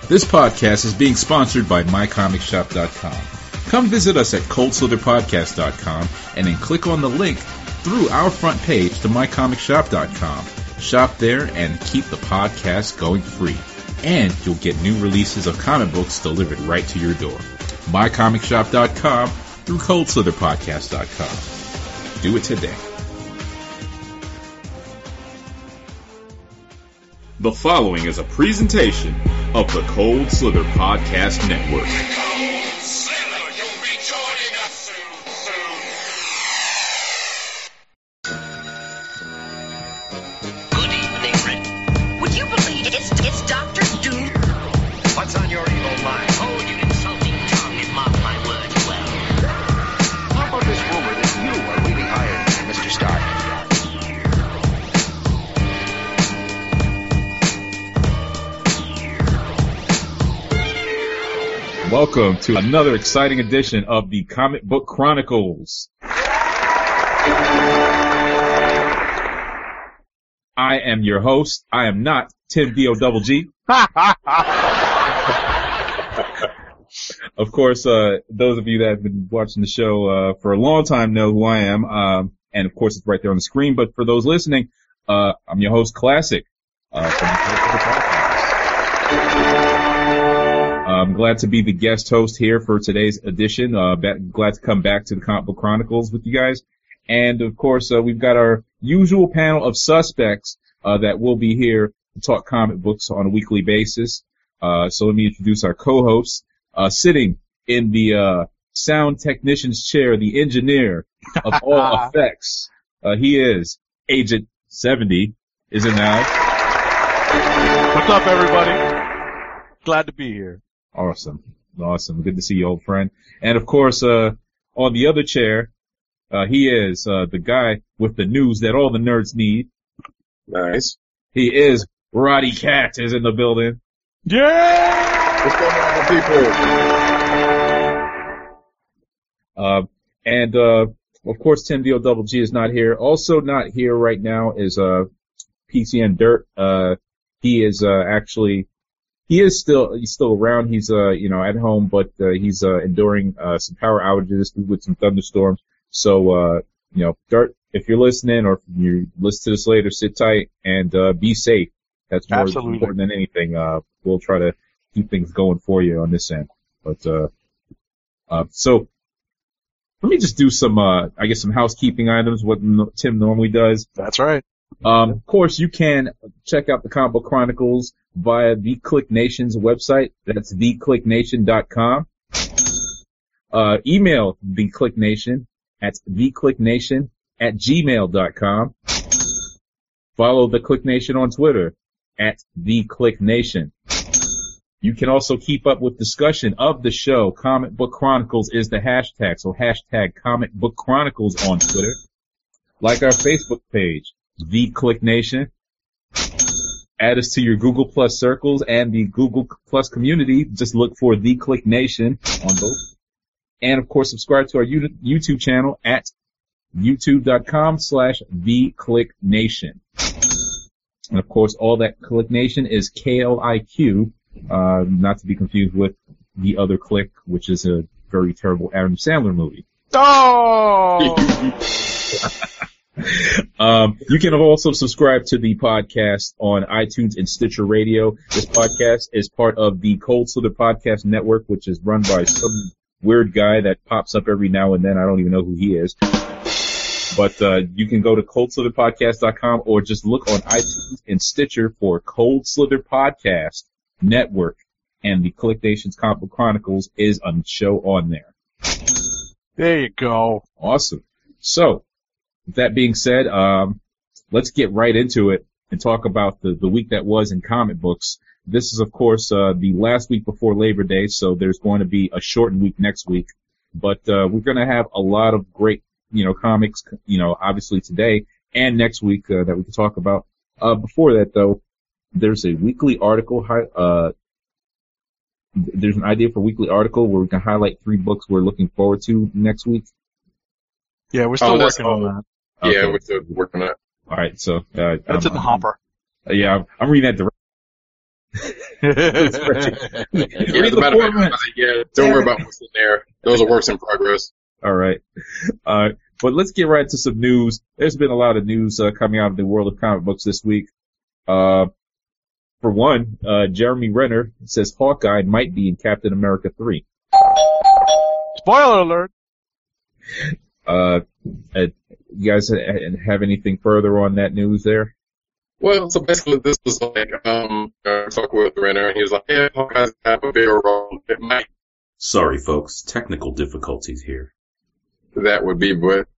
This podcast is being sponsored by MyComicShop.com. Come visit us at ColdSlitherPodcast.com and then click on the link through our front page to MyComicShop.com. Shop there and keep the podcast going free. And you'll get new releases of comic books delivered right to your door. MyComicShop.com through ColdSlitherPodcast.com. Do it today. The following is a presentation of the Cold Slither Podcast Network. Cold Slither, you'll be joining us soon. Good evening, Rick. Would you believe it's Dr. Doom? What's on your evil mind? Oh, you insulting tongue, it mocked my words well. How about this rumor that you are really Iron Man, Mr. Stark? Welcome to another exciting edition of the Comic Book Chronicles. I am your host. I am not Tim D-O-double-G. Of course, those of you that have been watching the show for a long time know who I am. And of course, it's right there on the screen. But for those listening, I'm your host, Classic. From the podcast. I'm glad to be the guest host here for today's edition. Glad to come back to the Comic Book Chronicles with you guys. And of course, we've got our usual panel of suspects that will be here to talk comic books on a weekly basis. So let me introduce our co-hosts. Sitting in the sound technician's chair, the engineer of all effects. He is Agent 70, is it now? What's up, everybody? Glad to be here. Awesome. Good to see you, old friend. And of course, on the other chair, he is the guy with the news that all the nerds need. Nice. He is Roddy Cat is in the building. Yeah! What's going on, people? And of course, Tim D-O-double-G is not here. Also not here right now is PCN Dirt. He's still around. He's at home, but he's enduring some power outages with some thunderstorms. So Dirt, if you're listening or if you listen to this later, sit tight and be safe. That's more important than anything. We'll try to keep things going for you on this end. But so let me just do some some housekeeping items, what Tim normally does. That's right. Of course, you can check out the Comic Book Chronicles via the Click Nation's website. That's theclicknation.com. Email the Click Nation at theclicknation@gmail.com. Follow the Click Nation on Twitter at theclicknation. You can also keep up with discussion of the show. Comic Book Chronicles is the hashtag, so hashtag Comic Book Chronicles on Twitter. Like our Facebook page, The Click Nation. Add us to your Google Plus circles and the Google Plus community. Just look for The Click Nation on both. And of course, subscribe to our YouTube channel at youtube.com/TheClickNation. And of course, all that Click Nation is KLIQ, not to be confused with The Other Click, which is a very terrible Adam Sandler movie. Oh! You can also subscribe to the podcast on iTunes and Stitcher Radio. This podcast is part of the Cold Slither Podcast Network, which is run by some weird guy that pops up every now and then. I don't even know who he is. But you can go to coldslitherpodcast.com or just look on iTunes and Stitcher for Cold Slither Podcast Network. And the Click Nation's Comic Book Chronicles is a show on there. There you go. Awesome. So, with that being said, let's get right into it and talk about the week that was in comic books. This is, of course, the last week before Labor Day, so there's going to be a shortened week next week. But we're going to have a lot of great, comics, obviously today and next week that we can talk about. Before that, though, there's a weekly article. There's an idea for a weekly article where we can highlight 3 books we're looking forward to next week. Yeah, we're still working on that. Yeah, Okay. we're still working on it. All right, so That's in the hopper. Yeah, I'm reading that Spreadsheet. Yeah, Read as a the matter of fact, format. yeah, don't worry about what's in there. Those are works in progress. All right. But let's get right to some news. There's been a lot of news coming out of the world of comic books this week. For one, Jeremy Renner says Hawkeye might be in Captain America 3. Spoiler alert. You guys have anything further on that news there? Well, so basically this was like, talk with Renner, and he was like, yeah, Hawkeye's have a bigger role. It might. Sorry, folks. Technical difficulties here. That would be, but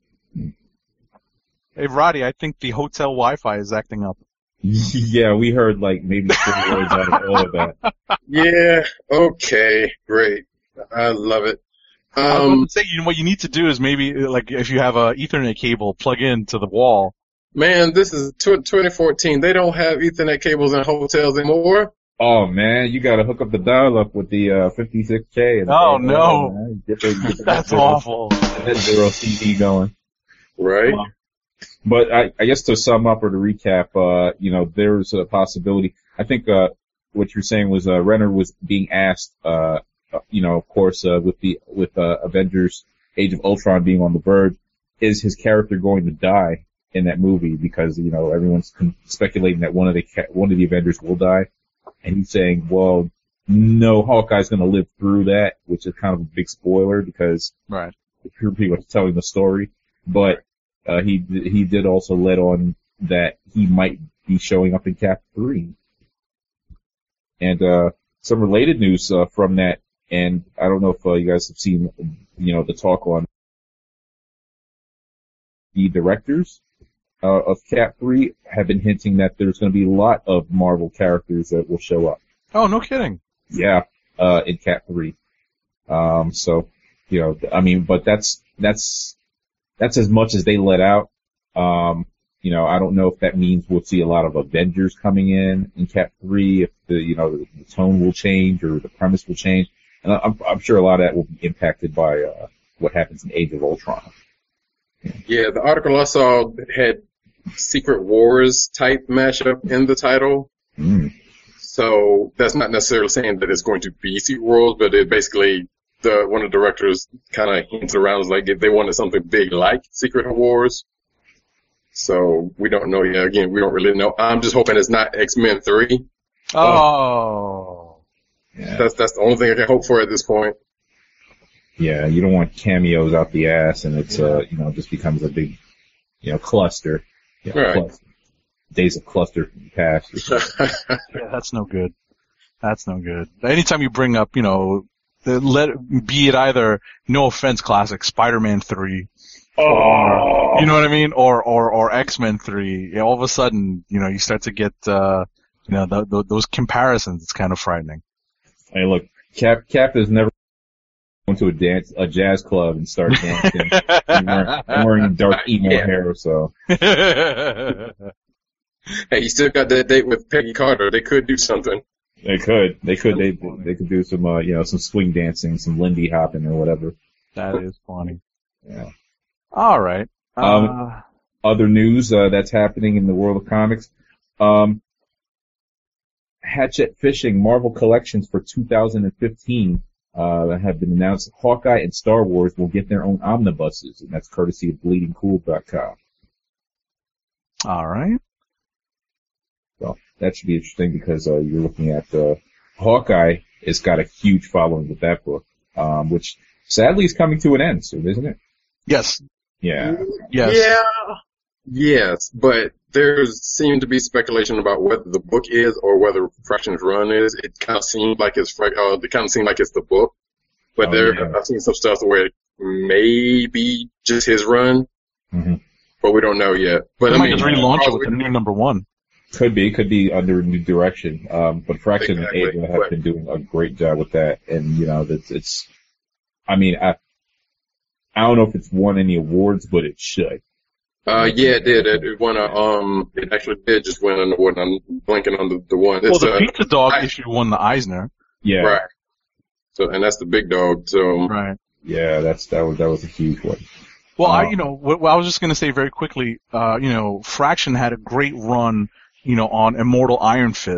Hey, Roddy, I think the hotel Wi-Fi is acting up. Yeah, we heard like maybe 4 words out of all of that. yeah, okay, great. I love it. I was going to say, you know, what you need to do is maybe, like, if you have a Ethernet cable, plug into the wall. Man, this is 2014. They don't have Ethernet cables in hotels anymore. Oh man, you gotta hook up the dial-up with the 56K. And Oh, no. man. Get the That's awful. That zero CD going. Right. But I guess to sum up or to recap, you know, there's a possibility. I think what you're saying was Renner was being asked, you know, of course, with Avengers: Age of Ultron being on the verge, is his character going to die in that movie? Because you know everyone's speculating that one of the Avengers will die, and he's saying, well, no, Hawkeye's going to live through that, which is kind of a big spoiler because Right. you're pretty much telling the story. But he did also let on that he might be showing up in Cap 3. And some related news from that, and I don't know if you guys have seen, you know, the talk on the directors of Cap 3 have been hinting that there's going to be a lot of Marvel characters that will show up. Oh, no kidding. Yeah, in Cap 3. So, you know, I mean, but that's as much as they let out. You know, I don't know if that means we'll see a lot of Avengers coming in Cap 3, if the tone will change or the premise will change. And I'm sure a lot of that will be impacted by, what happens in Age of Ultron. Yeah, the article I saw had Secret Wars type mashup in the title. Mm. So that's not necessarily saying that it's going to be Secret Wars, but it basically, one of the directors kind of hinted around, was like if they wanted something big like Secret Wars. So we don't know yet. Again, we don't really know. I'm just hoping it's not X-Men 3. Oh. Yeah. That's the only thing I can hope for at this point. Yeah, you don't want cameos out the ass and it's, just becomes a big, cluster. Right. Cluster. Days of cluster from the past. Yeah, that's no good. That's no good. Anytime you bring up, be it either, no offense, classic, Spider-Man 3. Or, you know what I mean? Or X-Men 3. All of a sudden, you start to get, those comparisons. It's kind of frightening. Hey, look, Cap is never going to a jazz club and start dancing and wearing dark emo hair, so. Hey, you still got that date with Peggy Carter. They could do something. They could do some, some swing dancing, some Lindy hopping or whatever. That is funny. Yeah. All right. Other news, that's happening in the world of comics. Hatchet Fishing Marvel Collections for 2015 have been announced. Hawkeye and Star Wars will get their own omnibuses, and that's courtesy of BleedingCool.com. All right. So that should be interesting because you're looking at Hawkeye has got a huge following with that book, which sadly is coming to an end soon, isn't it? Yes. Yeah. Yes. Yeah. Yes, but there seemed to be speculation about whether the book is or whether Fraction's run is. It kind of seemed like it's the book, but I've seen some stuff where it may be just his run, but we don't know yet. But they might just relaunch it with a new number one. Could be under new direction. But Fraction and Ava have been doing a great job with that, and it's. I mean, I don't know if it's won any awards, but it should. Yeah, it did. It won it actually did just win an award. I'm blanking on the one. Well, the Pizza Dog issue won the Eisner. Yeah. Right. So, and that's the big dog, so. Right. Yeah, that was a huge one. Well, I was just gonna say very quickly, Fraction had a great run, on Immortal Iron Fist.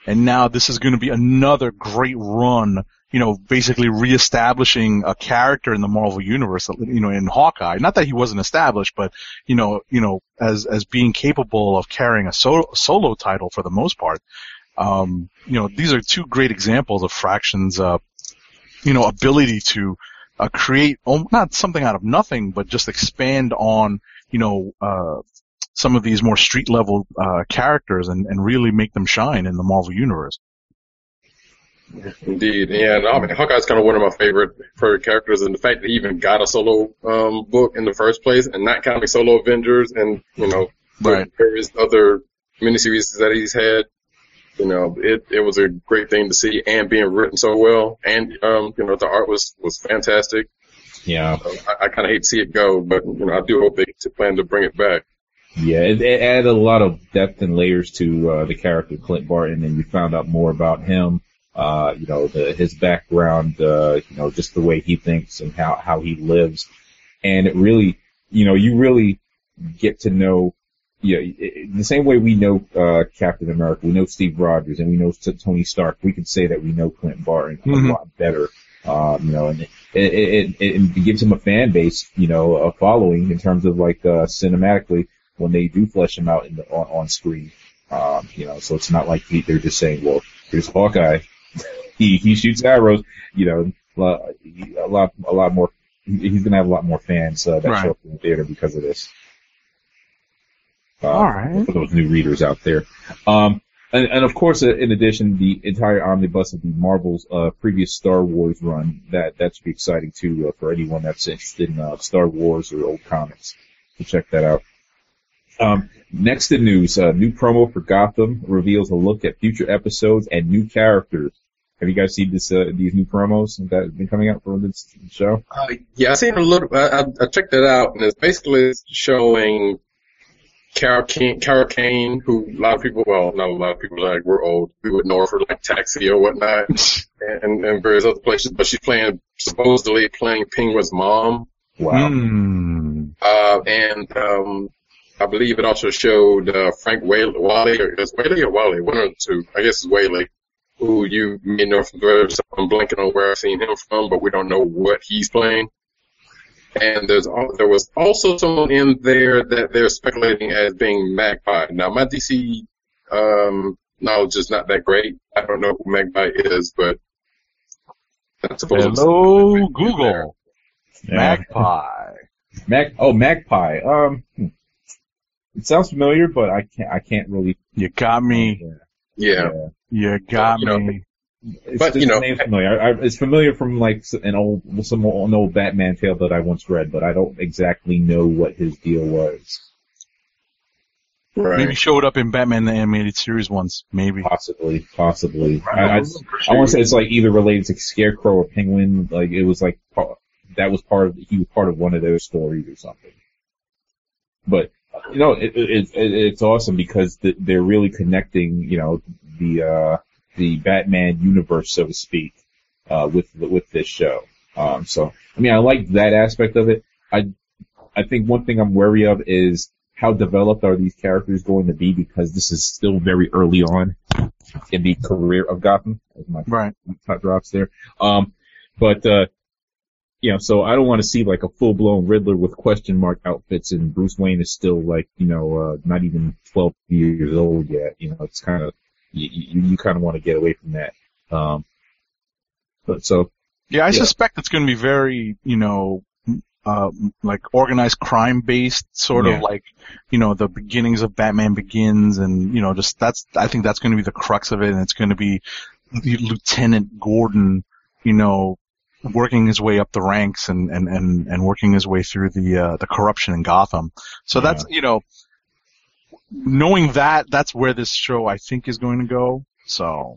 and now this is going to be another great run, basically reestablishing a character in the Marvel Universe, in Hawkeye. Not that he wasn't established, but, as being capable of carrying a solo title for the most part. These are two great examples of Fraction's, ability to create not something out of nothing, but just expand on, some of these more street level characters and really make them shine in the Marvel Universe. Indeed, and I mean, Hawkeye's kind of one of my favorite characters, and the fact that he even got a solo book in the first place, and not counting Solo Avengers and Right. various other miniseries that he's had. It was a great thing to see, and being written so well, and the art was fantastic. Yeah. I kind of hate to see it go, but I do hope they plan to bring it back. Yeah, it added a lot of depth and layers to the character Clint Barton, and you found out more about him. His background, just the way he thinks and how he lives. And it really, you really get to know, the same way we know, Captain America, we know Steve Rogers, and we know Tony Stark, we can say that we know Clint Barton a lot better. And it gives him a fan base, a following in terms of cinematically when they do flesh him out on screen. So it's not like they're just saying, well, here's Hawkeye. He shoots arrows, a lot more, he's gonna have a lot more fans, that Right. show up in the theater because of this. All right. For those new readers out there. And of course, in addition, the entire omnibus of the Marvel's, previous Star Wars run, that should be exciting too, for anyone that's interested in, Star Wars or old comics. So check that out. Next in news, new promo for Gotham reveals a look at future episodes and new characters. Have you guys seen these new promos that have been coming out for this show? Yeah, I seen a little. I checked it out, and it's basically showing Carol Kane, who a lot of people, well, not a lot of people, like, we're old, we would know her for like Taxi or whatnot, and various other places. But she's supposedly playing Penguin's mom. Wow. And I believe it also showed Frank Whaley, or is Whaley or Wally? One or two. I guess it's Whaley, who you may know from the, I'm blanking on where I've seen him from, but we don't know what he's playing. And there was also someone in there that they're speculating as being Magpie. Now, my DC knowledge is not that great. I don't know who Magpie is, but that's supposed to be. Hello, Google. Yeah. Magpie. Magpie. It sounds familiar, but I can't really. You got me. Yeah. You got me. But, the name's familiar. It's familiar from like an old Batman tale that I once read, but I don't exactly know what his deal was. Right. Maybe showed up in Batman the Animated Series once. Maybe. Possibly. I want to say it's like either related to Scarecrow or Penguin. Like it was like he was part of one of those stories or something. But it's awesome because they're really connecting, the Batman universe, so to speak, with this show. So, I mean, I like that aspect of it. I think one thing I'm wary of is how developed are these characters going to be, because this is still very early on in the career of Gotham. As my top drops there. So I don't want to see like a full-blown Riddler with question mark outfits, and Bruce Wayne is still like, not even 12 years old yet. It's kind of, you kind of want to get away from that. I suspect it's going to be very, like organized crime based, sort of like, the beginnings of Batman Begins, and, I think that's going to be the crux of it, and it's going to be Lieutenant Gordon, working his way up the ranks and working his way through the corruption in Gotham. So that's, knowing that's where this show I think is going to go. So,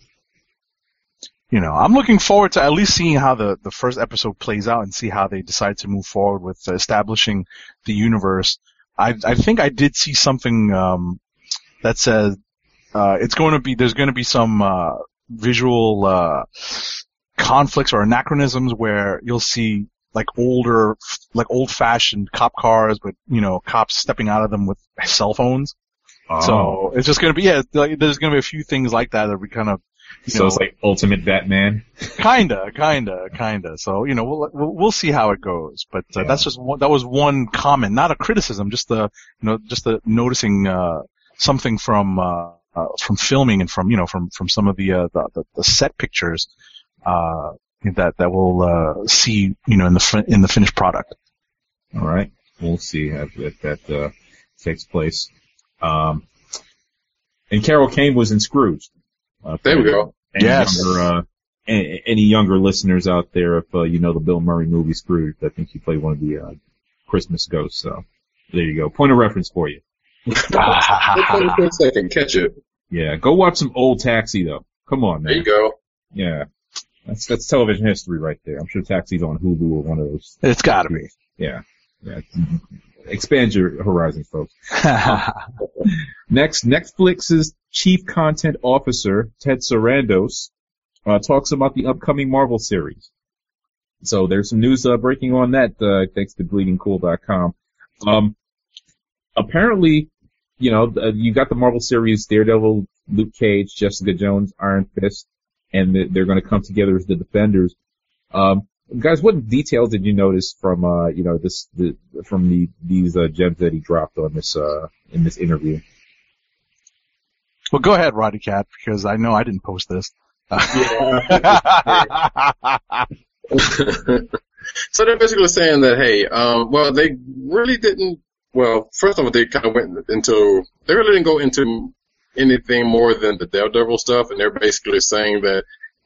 I'm looking forward to at least seeing how the first episode plays out and see how they decide to move forward with establishing the universe. I think I did see something, that says, there's going to be some, visual, conflicts or anachronisms where you'll see like old-fashioned cop cars, but cops stepping out of them with cell phones. Oh. So it's just going to be, like, there's going to be a few things like that we kind of, so it's like Ultimate Batman. Kinda. So, we'll see how it goes. But that's just that was one comment, not a criticism, just the noticing something from filming and from some of the set pictures that we'll see in the finished product. All right, we'll see if that takes place. And Carol Kane was in Scrooge. There we go. Any younger listeners out there, if you know the Bill Murray movie Scrooge, I think he played one of the Christmas ghosts. So there you go. Point of reference for you. For a second, catch it. Yeah, go watch some old Taxi though. Come on, man. There you go. Yeah, that's television history right there. I'm sure Taxi's on Hulu or one of those. It's got to be. Yeah. Expand your horizons, folks. Next, Netflix's Chief Content Officer, Ted Sarandos, talks about the upcoming Marvel series. So there's some news breaking on that, thanks to BleedingCool.com. Apparently, you got the Marvel series Daredevil, Luke Cage, Jessica Jones, Iron Fist, and they're going to come together as the Defenders. Guys, what details did you notice from these gems that he dropped on this in this interview? Well, go ahead, Roddy Cat, because I know I didn't post this. So they're basically saying that, hey, they really didn't. Well, first of all, they really didn't go into anything more than the Daredevil stuff, and they're basically saying that,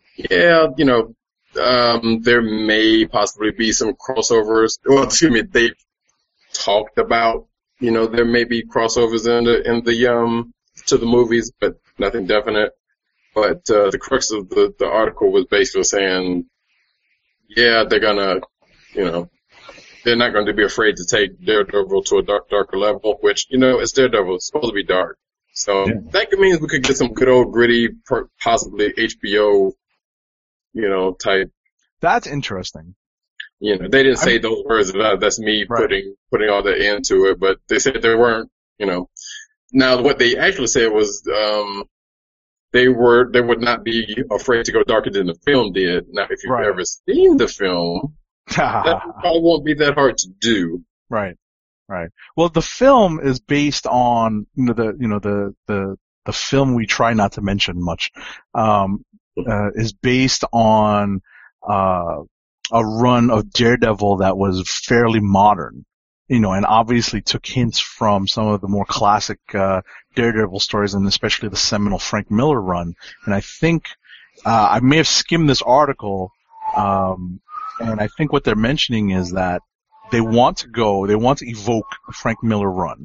there may possibly be some crossovers. Well, excuse me, they talked about, there may be crossovers in the to the movies, but nothing definite. But the crux of the article was basically saying, they're gonna, they're not going to be afraid to take Daredevil to a darker level, which, it's Daredevil. It's supposed to be dark. So that means we could get some good old gritty, possibly HBO, type. That's interesting. They didn't say those words. That's me putting all that into it, but they said they weren't, Now, what they actually said was, they would not be afraid to go darker than the film did. Now, if you've ever seen the film, that probably won't be that hard to do. Right. Well, the film is based on, the film we try not to mention much, is based on, a run of Daredevil that was fairly modern, and obviously took hints from some of the more classic, Daredevil stories, and especially the seminal Frank Miller run. And I think, I may have skimmed this article, and I think what they're mentioning is that they want to evoke the Frank Miller run.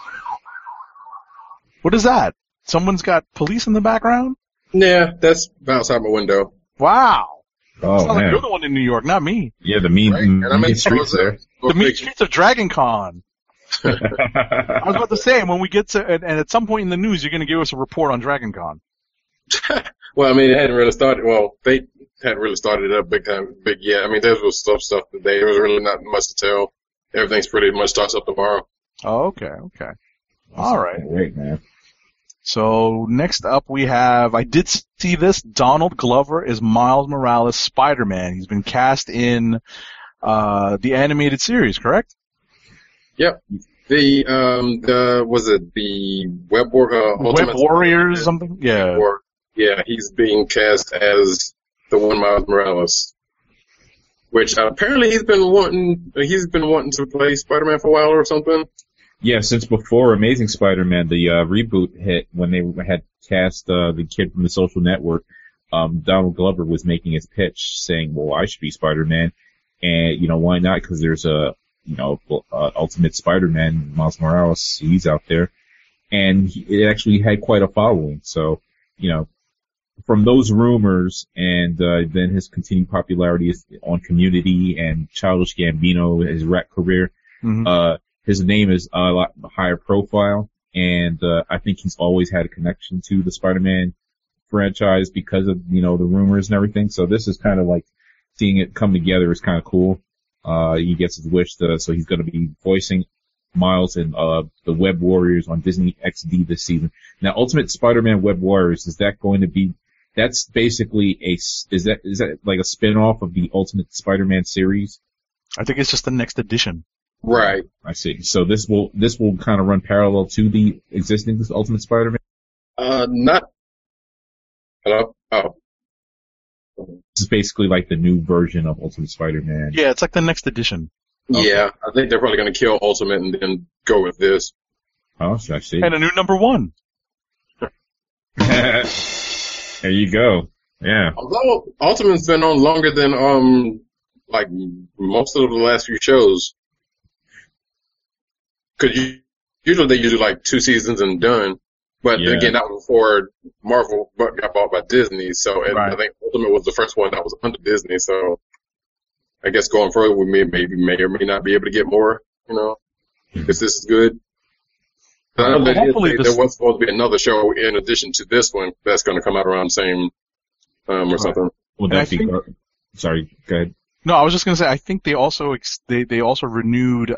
What is that? Someone's got police in the background? Yeah, that's outside my window. Wow. Oh, sounds man. like you're the one in New York, not me. Yeah, the mean, And I'm in streets there. The mean streets of Dragon Con. I was about to say, when we get to, and at some point in the news, you're going to give us a report on Dragon Con. Well, I mean, it hadn't really started. Well, they hadn't really started it up big yet. I mean, there was stuff today. There was really not much to tell. Everything's pretty much starts up tomorrow. Oh, okay. All right. Great, man. So next up we have, I did see this, Donald Glover is Miles Morales Spider-Man. He's been cast in the animated series, correct? Yep. Was it the Web Warriors or something? Yeah. Yeah, he's being cast as the one Miles Morales. Which apparently he's been wanting to play Spider-Man for a while or something. Yeah, since before Amazing Spider-Man, the reboot hit, when they had cast the kid from The Social Network, Donald Glover was making his pitch saying, well, I should be Spider-Man. And, why not? Because there's a, Ultimate Spider-Man, Miles Morales, he's out there. And it actually had quite a following. So, from those rumors and then his continued popularity on Community and Childish Gambino, his rap career, his name is a lot higher profile, and I think he's always had a connection to the Spider-Man franchise because of, the rumors and everything. So this is kind of like seeing it come together is kind of cool. He gets his wish, so he's going to be voicing Miles and the Web Warriors on Disney XD this season. Now, Ultimate Spider-Man Web Warriors, is that going to be? That's basically is that like a spin-off of the Ultimate Spider-Man series? I think it's just the next edition. Right. I see. So this will kind of run parallel to the existing Ultimate Spider-Man? Not. Hello? Oh. This is basically like the new version of Ultimate Spider-Man. Yeah, it's like the next edition. Okay. Yeah, I think they're probably going to kill Ultimate and then go with this. Oh, I see. And a new number 1. There you go. Yeah. Although Ultimate's been on longer than like most of the last few shows. Because usually they usually like 2 seasons and done. But then again, that was before Marvel got bought by Disney. So I think Ultimate was the first one that was under Disney. So I guess going further, we may or may not be able to get more. Because this is good. I know there was supposed to be another show in addition to this one that's going to come out around the same or something. Would that be? Sorry, go ahead. No, I was just going to say I think they also they also renewed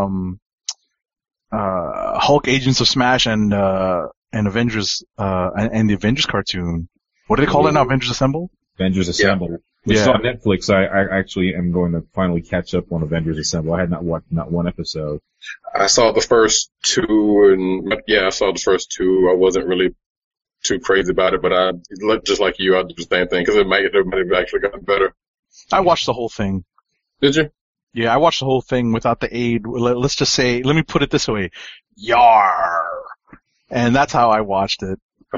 Hulk Agents of Smash and Avengers and the Avengers cartoon. What do they call it now? Avengers Assemble? Avengers Assemble. Yeah. Which is on Netflix. I actually am going to finally catch up on Avengers Assemble. I had not watched not one episode. I saw the first 2, and I saw the first 2. I wasn't really too crazy about it, but I just like you, I did the same thing because it might have actually gotten better. I watched the whole thing. Did you? Yeah, I watched the whole thing without the aid. Let's just say, let me put it this way, Yar, and that's how I watched it.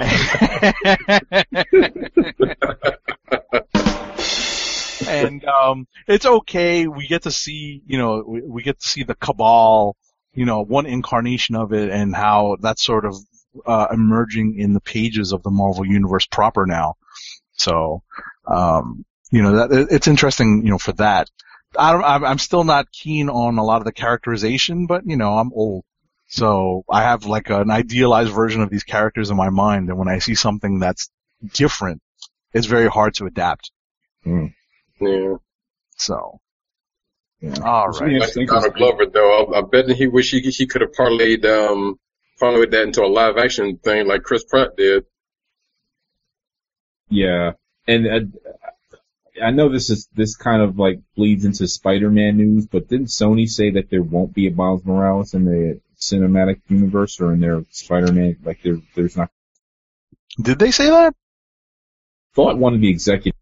And it's okay. We get to see, we get to see the Cabal, one incarnation of it, and how that's sort of emerging in the pages of the Marvel Universe proper now. So, that it's interesting, for that. I'm still not keen on a lot of the characterization, but I'm old, so I have like an idealized version of these characters in my mind, and when I see something that's different, it's very hard to adapt. Mm. Yeah. So. Yeah. All right. I think Donald Glover, though, I bet he wish he could have parlayed that into a live action thing like Chris Pratt did. Yeah, and I know this kind of like bleeds into Spider-Man news, but didn't Sony say that there won't be a Miles Morales in the cinematic universe or in their Spider-Man? Like there's not. Did they say that? Thought one of the executives.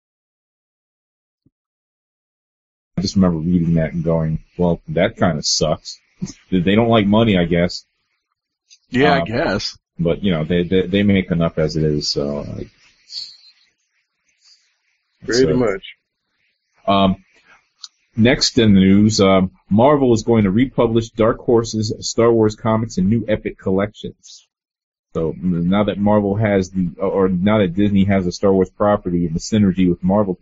I just remember reading that and going, well, that kind of sucks. They don't like money, I guess. Yeah, I guess. But, they make enough as it is, so. Pretty much. Next in the news, Marvel is going to republish Dark Horse's Star Wars comics in new epic collections. So now that now that Disney has a Star Wars property and the synergy with Marvel,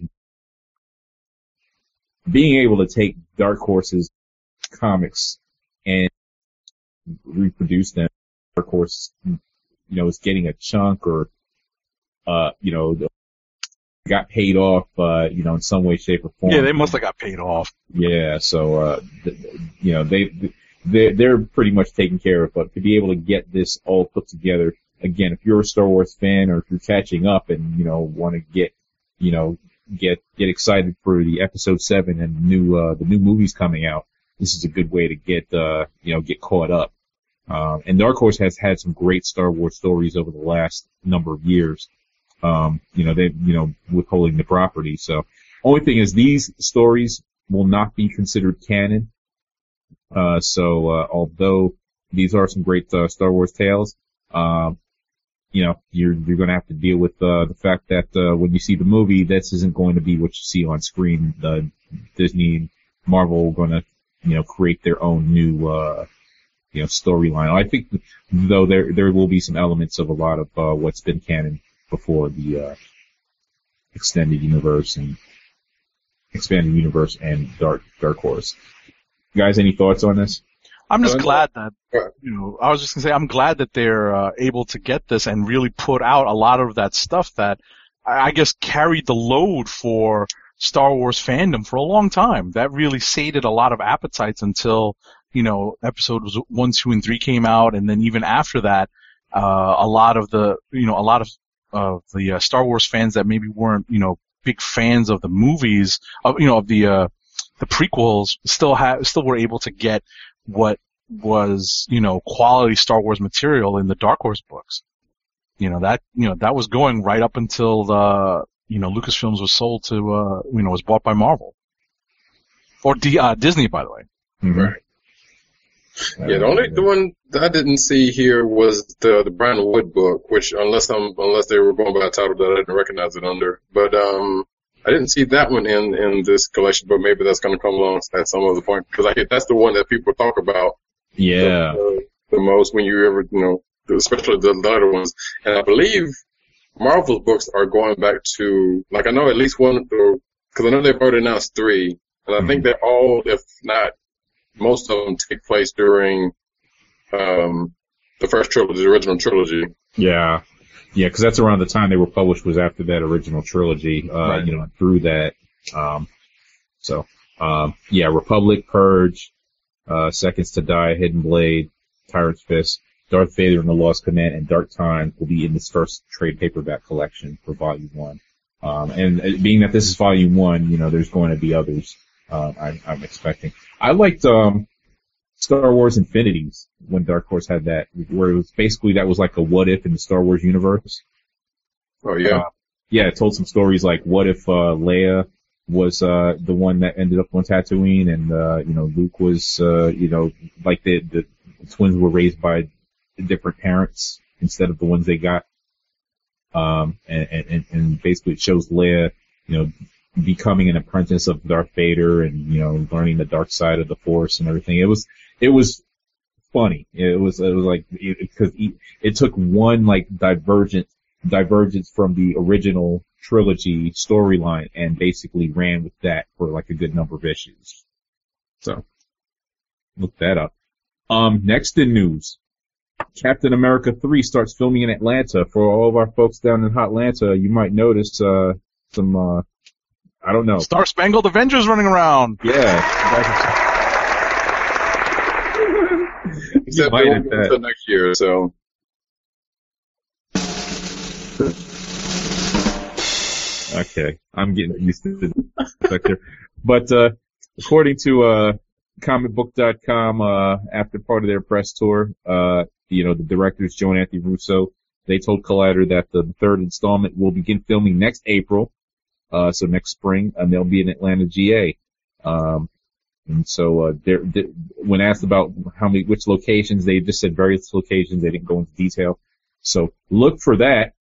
being able to take Dark Horse's comics and reproduce them, Dark Horse, is getting a chunk or, got paid off, in some way, shape, or form. Yeah, they must have got paid off. Yeah, so, they're pretty much taken care of, but to be able to get this all put together, again, if you're a Star Wars fan or if you're catching up and, want to get excited for the episode 7 and the new movies coming out, this is a good way to get caught up. And Dark Horse has had some great Star Wars stories over the last number of years. Withholding the property. So, only thing is these stories will not be considered canon. Although these are some great Star Wars tales, you're going to have to deal with the fact that when you see the movie, this isn't going to be what you see on screen. Disney and Marvel are going to, create their own new, storyline. I think, though, there will be some elements of a lot of what's been canon before the extended universe and expanded universe and Dark Horse. Guys, any thoughts on this? I'm just glad that, I was just going to say, I'm glad that they're able to get this and really put out a lot of that stuff that I guess carried the load for Star Wars fandom for a long time. That really sated a lot of appetites until episodes 1, 2, and 3 came out, and then even after that, a lot of the Star Wars fans that maybe weren't, big fans of the movies, of the prequels, still were able to get what was, quality Star Wars material in the Dark Horse books. That was going right up until Lucasfilms was sold to, was bought by Marvel. Or Disney, by the way. Mm-hmm. Right. Yeah, the one that I didn't see here was the Brian Wood book, which unless they were going by a title that I didn't recognize it under. But I didn't see that one in this collection, but maybe that's going to come along at some other point, because that's the one that people talk about. Yeah. The most when you ever, especially the later ones. And I believe Marvel's books are going back to, like, I know at least one, because I know they've already announced 3, and I think they're all, if not most of them, take place during the first trilogy, the original trilogy. Yeah. Yeah, because that's around the time they were published, was after that original trilogy, Right. Through that. Republic, Purge, Seconds to Die, Hidden Blade, Tyrant's Fist, Darth Vader and the Lost Command, and Dark Time will be in this first trade paperback collection for Volume 1. And being that this is Volume 1, there's going to be others, I'm expecting. I liked, Star Wars Infinities when Dark Horse had that, where it was basically, that was like a what if in the Star Wars universe. Oh, yeah. It told some stories like what if, Leia was, the one that ended up on Tatooine, and, Luke was, like the twins were raised by different parents instead of the ones they got. And basically it shows Leia, becoming an apprentice of Darth Vader and, learning the dark side of the Force and everything. It was funny. It was like, because it took one, like, divergence from the original trilogy storyline and basically ran with that for, like, a good number of issues. So, look that up. Next in news. Captain America 3 starts filming in Atlanta. For all of our folks down in Hotlanta, you might notice, some, I don't know. Star Spangled Avengers running around. Yeah. Except they won't be until next year, so. Okay. I'm getting used to the sector. But, according to, comicbook.com, after part of their press tour, the directors, Joe and Anthony Russo, they told Collider that the third installment will begin filming next April, so next spring, and they'll be in Atlanta, GA. And so, when asked about which locations, they just said various locations. They didn't go into detail. So look for that.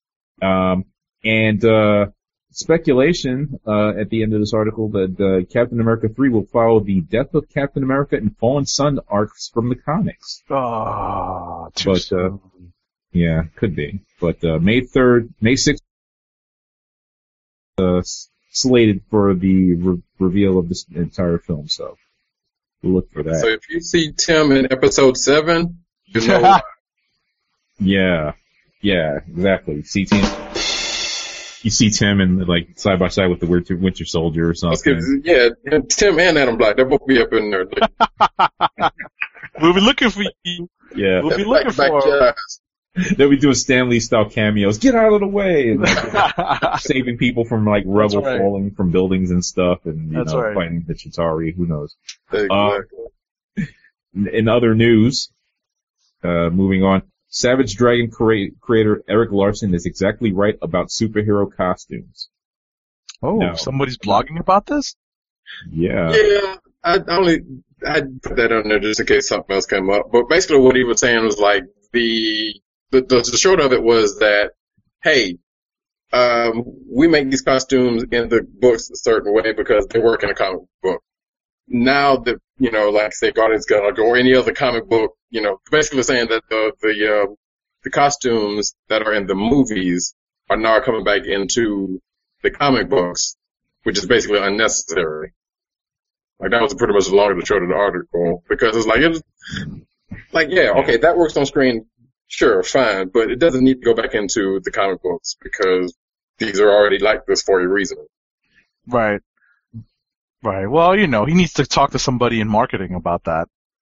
Speculation, at the end of this article that, Captain America 3 will follow the Death of Captain America and Fallen Sun arcs from the comics. Oh, but, yeah, could be. But, May 6th, slated for the reveal of this entire film, so we'll look for that. So if you see Tim in episode 7, you know why. Yeah, exactly. You see Tim in, like, side by side with the Winter Soldier or something. Yeah, and Tim and Adam Black, they'll both be up in there. We'll be looking for you. Yeah. We'll be looking for They'll be doing Stan Lee style cameos. Get out of the way! And, like, saving people from, like, rebel falling from buildings and stuff, and, fighting the Chitauri. Who knows? Exactly. In other news, moving on, Savage Dragon creator Eric Larson is exactly right about superhero costumes. Oh, no. Somebody's blogging about this? Yeah. Yeah, I put that on there just in case something else came up. But basically what he was saying was like the short of it was that, hey, we make these costumes in the books a certain way because they work in a comic book. Now that, like say Guardians of the Galaxy or any other comic book, basically saying that the costumes that are in the movies are now coming back into the comic books, which is basically unnecessary. Like that was pretty much the long and the short of the article, because it's like, yeah, okay, that works on screen, sure, fine, but it doesn't need to go back into the comic books because these are already like this for a reason. Right. Well, he needs to talk to somebody in marketing about that.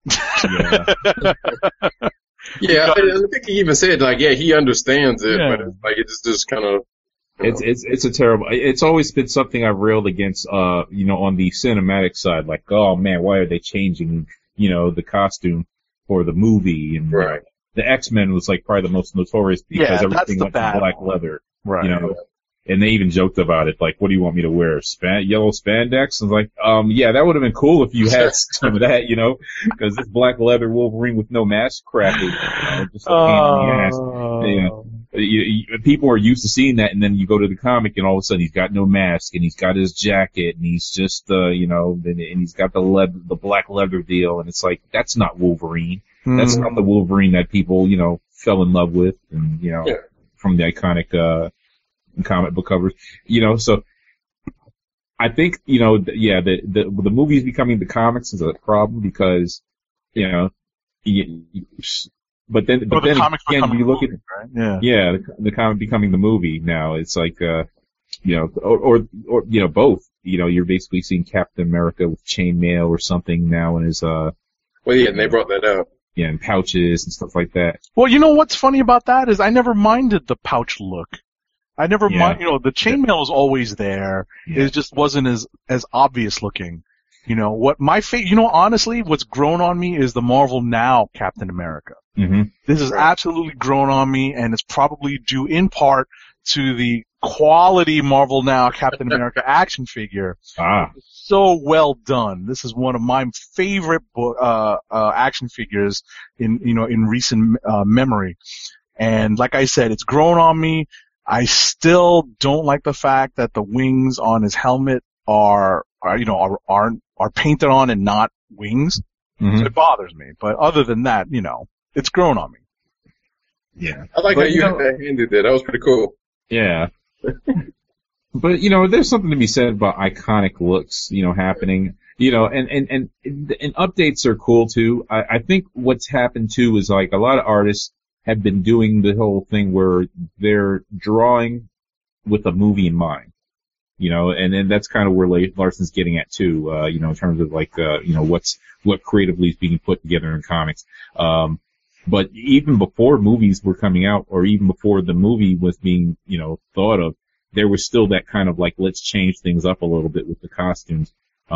Yeah. Yeah, I think he even said like, yeah, he understands it, Yeah. but it's like it's just kind of. It's a terrible. It's always been something I've railed against. On the cinematic side, like, oh man, why are they changing, the costume for the movie? And Right. the X-Men was like probably the most notorious because Yeah, that's everything the went to bad black one. leather. Right. And they even joked about it, like, what do you want me to wear? Yellow spandex? And like, yeah, that would have been cool if you had some of that, because this black leather Wolverine with no mask cracking, just a pain in the ass. People are used to seeing that, and then you go to the comic, and all of a sudden he's got no mask, and he's got his jacket, and he's just, and he's got the black leather deal, and it's like, that's not Wolverine. That's not the Wolverine that people, fell in love with, and, from the iconic, comic book covers, so I think, the movies becoming the comics is a problem because, but then comics again, you look at, right? Yeah. the comic becoming the movie now. It's like, or both. You're basically seeing Captain America with chainmail or something now in his, Well, yeah, and they brought that up. yeah, and pouches and stuff like that. Well, what's funny about that is I never minded the pouch look. I never mind, the chainmail was always there. Yeah. It just wasn't as obvious looking. Honestly, what's grown on me is the Marvel Now Captain America. Mm-hmm. This is absolutely grown on me, and it's probably due in part to the quality Marvel Now Captain America action figure. So well done. This is one of my favorite action figures in recent memory. And like I said, it's grown on me. I still don't like the fact that the wings on his helmet are painted on and not wings. Mm-hmm. So it bothers me. But other than that, it's grown on me. Yeah. I like how you handed that. That was pretty cool. Yeah. But, there's something to be said about iconic looks, happening, and updates are cool too. I think what's happened too is like a lot of artists have been doing the whole thing where they're drawing with a movie in mind, and then that's kind of where Larson's getting at too, in terms of like, what creatively is being put together in comics. But even before movies were coming out, or even before the movie was being, thought of, there was still that kind of like, let's change things up a little bit with the costumes.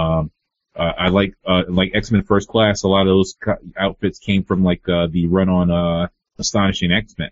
I like X-Men First Class. A lot of those outfits came from like, the run on, Astonishing X-Men,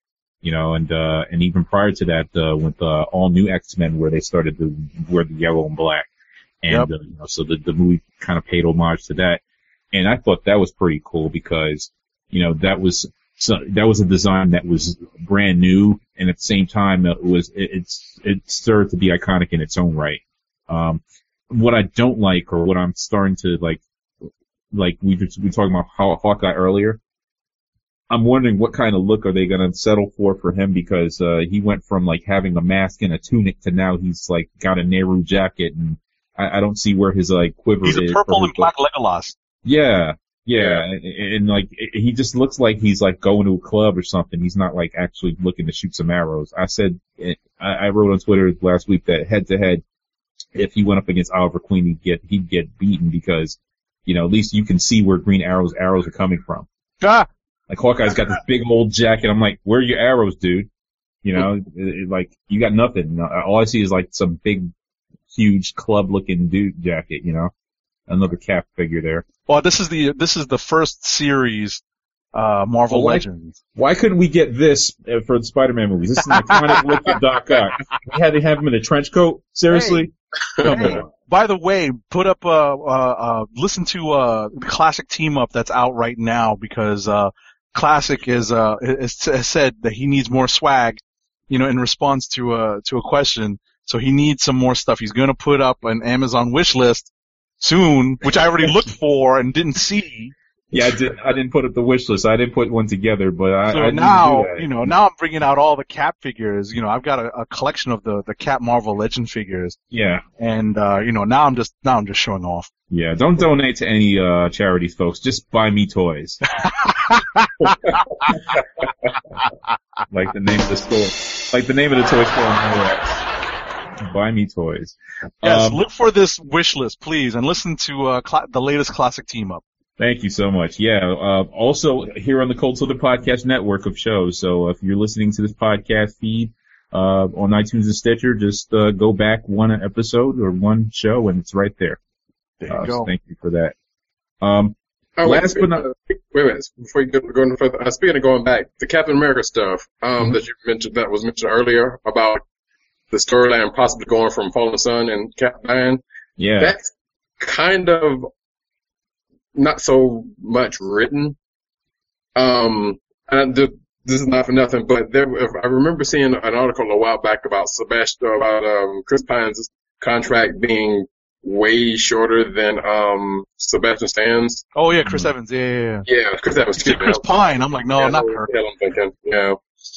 and even prior to that, with, All New X-Men where they started to wear the yellow and black. And, so the movie kind of paid homage to that. And I thought that was pretty cool because, that was a design that was brand new, and at the same time it served to be iconic in its own right. What I don't like, or what I'm starting to like we were talking about Hawkeye earlier, I'm wondering what kind of look are they gonna settle for him, because he went from like having a mask and a tunic to now he's like got a Nehru jacket, and I don't see where his like quiver is. He's a purple and black Legolas. Yeah, and like he just looks like he's like going to a club or something. He's not like actually looking to shoot some arrows. I wrote on Twitter last week that head to head, if he went up against Oliver Queen, he'd get beaten because, at least you can see where Green Arrow's arrows are coming from. Like Hawkeye's got this big old jacket. I'm like, where are your arrows, dude? Like you got nothing. All I see is like some big, huge club looking dude jacket. Another Cap figure there. Well, this is the first series, Marvel Legends. Why couldn't we get this for the Spider-Man movies? This is an iconic look at Doc Ock. We had to have him in a trench coat? Seriously? Come on. By the way, put up, listen to, the Classic Team Up that's out right now, because, Classic has said that he needs more swag, in response to a question. So he needs some more stuff. He's gonna put up an Amazon wish list soon, which I already looked for and didn't see. Yeah, I didn't put up the wish list. I didn't put one together, but I now, now I'm bringing out all the Cap figures. I've got a collection of the Cap Marvel Legend figures. Yeah. And, now I'm just showing off. Yeah, don't donate to any, charities, folks. Just buy me toys. Like the name of the store. Like the name of the toy store on Morex. Buy me toys. Yes, look for this wish list, please, and listen to, the latest Classic Team Up. Thank you so much. Yeah. Also here on the Cold Slither Podcast network of shows. So if you're listening to this podcast feed on iTunes and Stitcher, just go back one episode or one show, and it's right there. There you go. So thank you for that. Wait, before you go any further, speaking of going back, the Captain America stuff that you mentioned, that was mentioned earlier about the storyline possibly going from Fallen Sun and Cap dying. Yeah. That's kind of not so much written. And this is not for nothing, but I remember seeing an article a while back about Chris Pine's contract being way shorter than Sebastian Stan's. Oh yeah, Chris Evans. Yeah. Yeah, Chris Evans. Chris Pine. I'm like, no, not Kirk. I'm thinking, yeah.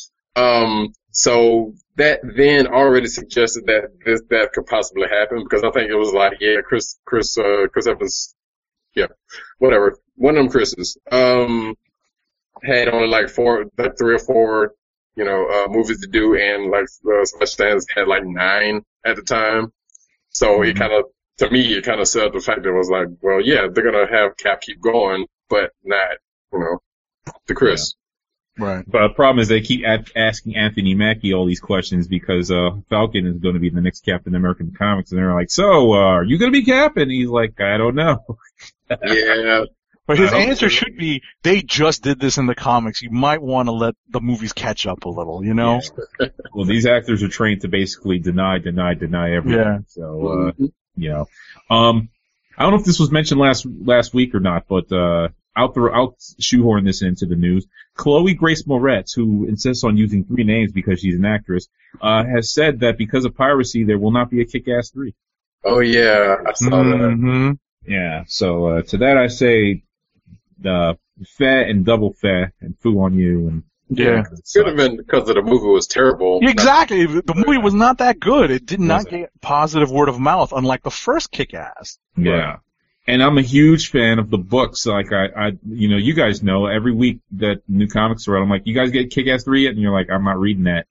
So that then already suggested that that could possibly happen, because I think it was like, yeah, Chris Evans, yeah, whatever, one of them Chris's, had only like 3 or 4, movies to do, and like Sebastian Stan had like 9 at the time. So it kind of, to me, it kind of set up the fact that it was like, well, yeah, they're gonna have Cap keep going, but not, the Chris. Yeah. Right. But the problem is they keep asking Anthony Mackie all these questions because Falcon is going to be the next Captain America in the comics, and they're like, so, are you going to be Cap? And he's like, I don't know. Yeah. But his answer should be, they just did this in the comics. You might want to let the movies catch up a little, Yeah. Well, these actors are trained to basically deny everything. Yeah. So, I don't know if this was mentioned last week or not, but I'll shoehorn this into the news. Chloe Grace Moretz, who insists on using 3 names because she's an actress, has said that because of piracy, there will not be a Kick-Ass 3. Oh yeah, I saw that. Yeah. So to that I say, fat and double fat and foo on you. And yeah, it could have been because the movie was terrible. Exactly. The movie was not that good. It did not get positive word of mouth, unlike the first Kick-Ass. Yeah. And I'm a huge fan of the books. Like you guys know, every week that new comics are out, I'm like, you guys get Kick-Ass 3 yet? And you're like, I'm not reading that.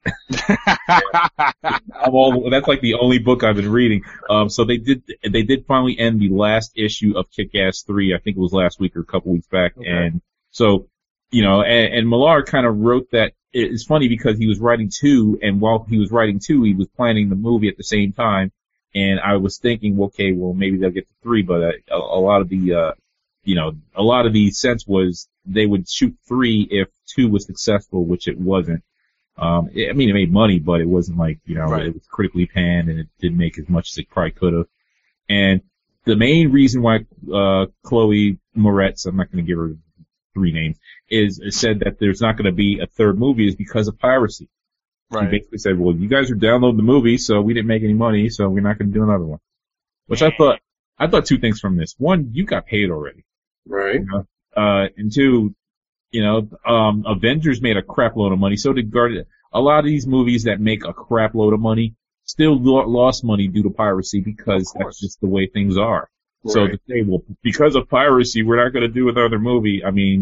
That's like the only book I've been reading. So they did finally end the last issue of Kick-Ass 3. I think it was last week or a couple weeks back. Okay. And so, and Millar kind of wrote that. It's funny because he was writing 2, and while he was writing 2, he was planning the movie at the same time. And I was thinking, okay, well, maybe they'll get to 3, but a lot of the sense was they would shoot 3 if 2 was successful, which it wasn't. It made money, but it wasn't like, right. It was critically panned, and it didn't make as much as it probably could have. And the main reason why Chloe Moretz, I'm not going to give her 3 names, is said that there's not going to be a 3rd movie is because of piracy. Right. He basically said, well, you guys are downloading the movie, so we didn't make any money, so we're not going to do another one. Which I thought 2 things from this. 1, you got paid already. Right. And 2, Avengers made a crap load of money, so did Guardians. A lot of these movies that make a crap load of money still lost money due to piracy because that's just the way things are. Right. So to say, well, because of piracy, we're not going to do another movie,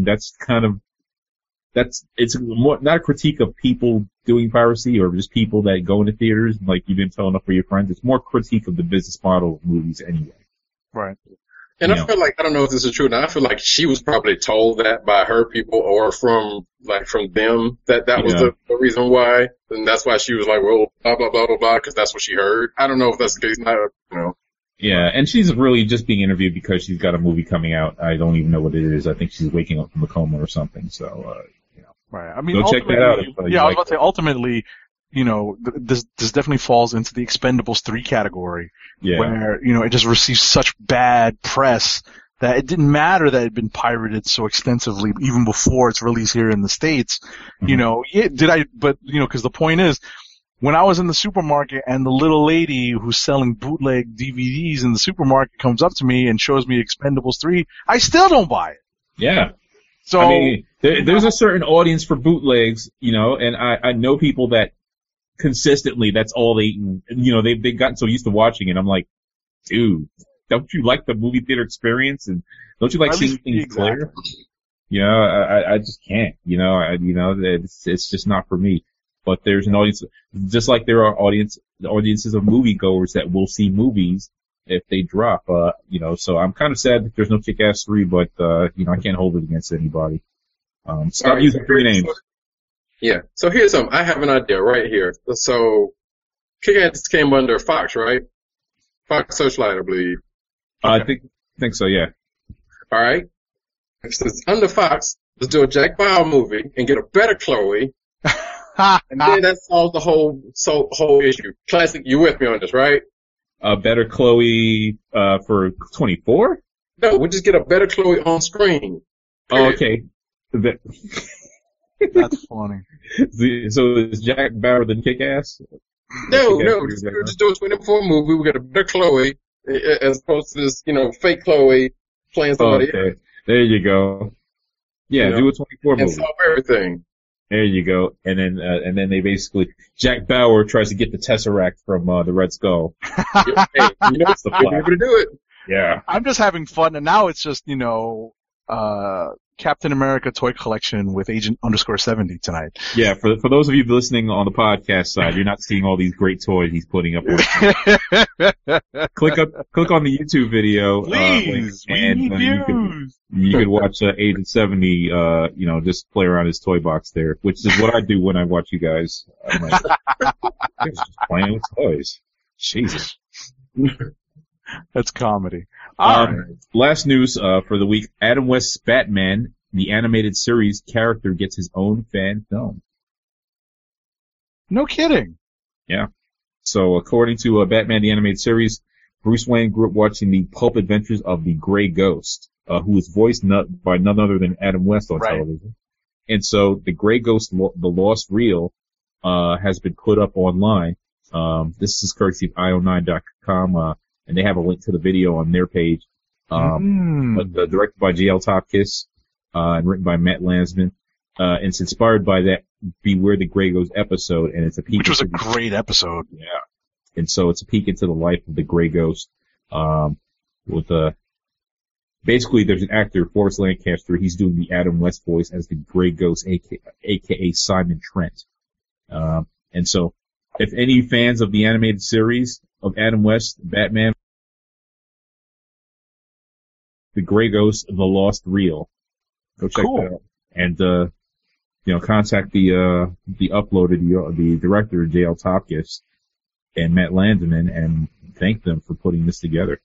it's more, not a critique of people doing piracy or just people that go into theaters, like you didn't tell enough for your friends. It's more critique of the business model of movies anyway. Right. And I feel like, I don't know if this is true, and I feel like she was probably told that by her people or from them, that was the reason why, and that's why she was like, well, blah, blah, blah, blah, blah, because that's what she heard. I don't know if that's the case, Yeah, and she's really just being interviewed because she's got a movie coming out. I don't even know what it is. I think she's waking up from a coma or something, so, Right. I mean, go check that out. I was about to say, ultimately, this definitely falls into the Expendables 3 category. Yeah. Where, it just received such bad press that it didn't matter that it had been pirated so extensively even before its release here in the States. Mm-hmm. Because the point is, when I was in the supermarket and the little lady who's selling bootleg DVDs in the supermarket comes up to me and shows me Expendables 3, I still don't buy it. Yeah. So, there's a certain audience for bootlegs, and I know people that consistently, that's all they've gotten so used to watching it. I'm like, dude, don't you like the movie theater experience? And don't you like seeing things clear? I just can't, it's just not for me. But there's an audience, just like there are audiences of moviegoers that will see movies if they drop. So I'm kind of sad that there's no Kick-Ass 3, but I can't hold it against anybody. Stop using free names. Yeah. So here's something. I have an idea right here. So Kick-Ass came under Fox, right? Fox Searchlight, I believe. I think so, yeah. All right. If it's under Fox, let's do a Jack Bauer movie and get a better Chloe. And then that solves the whole issue. Classic, you with me on this, right? A better Chloe for 24? No, we'll just get a better Chloe on screen. Oh, okay. That's funny. So is Jack Bauer the Kick-Ass? No, just do a 24 movie. We got a better Chloe as opposed to this, fake Chloe playing somebody else. There you go. Yeah, do a 24 movie. And solve everything. There you go. And then they basically, Jack Bauer tries to get the Tesseract from the Red Skull. Hey, it's the plan. You're able to do it. Yeah. I'm just having fun, and now it's just, Captain America toy collection with Agent _70 tonight. Yeah, for those of you listening on the podcast side, you're not seeing all these great toys he's putting up. Click on the YouTube video. Please, we need views. You could watch Agent 70, just play around his toy box there, which is what I do when I watch you guys. I'm like, he's just playing with toys. Jesus. That's comedy. Last news for the week: Adam West's Batman, the animated series character, gets his own fan film. No kidding. Yeah. So according to Batman the Animated Series, Bruce Wayne grew up watching the pulp adventures of the Grey Ghost, who was voiced by none other than Adam West on television. And so the Grey Ghost, the Lost Reel, has been put up online. This is courtesy of io9.com, and they have a link to the video on their page. Directed by J.L. Topkiss, and written by Matt Landsman. And it's inspired by that Beware the Grey Ghost episode, and it's a peek. Which was a great episode. Yeah. And so it's a peek into the life of the Grey Ghost, basically there's an actor, Forrest Lancaster, he's doing the Adam West voice as the Grey Ghost, aka Simon Trent. And so, if any fans of the animated series of Adam West, Batman, the Grey Ghost, The Lost Reel, go check that out. And, contact the uploader, the director, J.L. Topkiss, and Matt Landsman, and thank them for putting this together.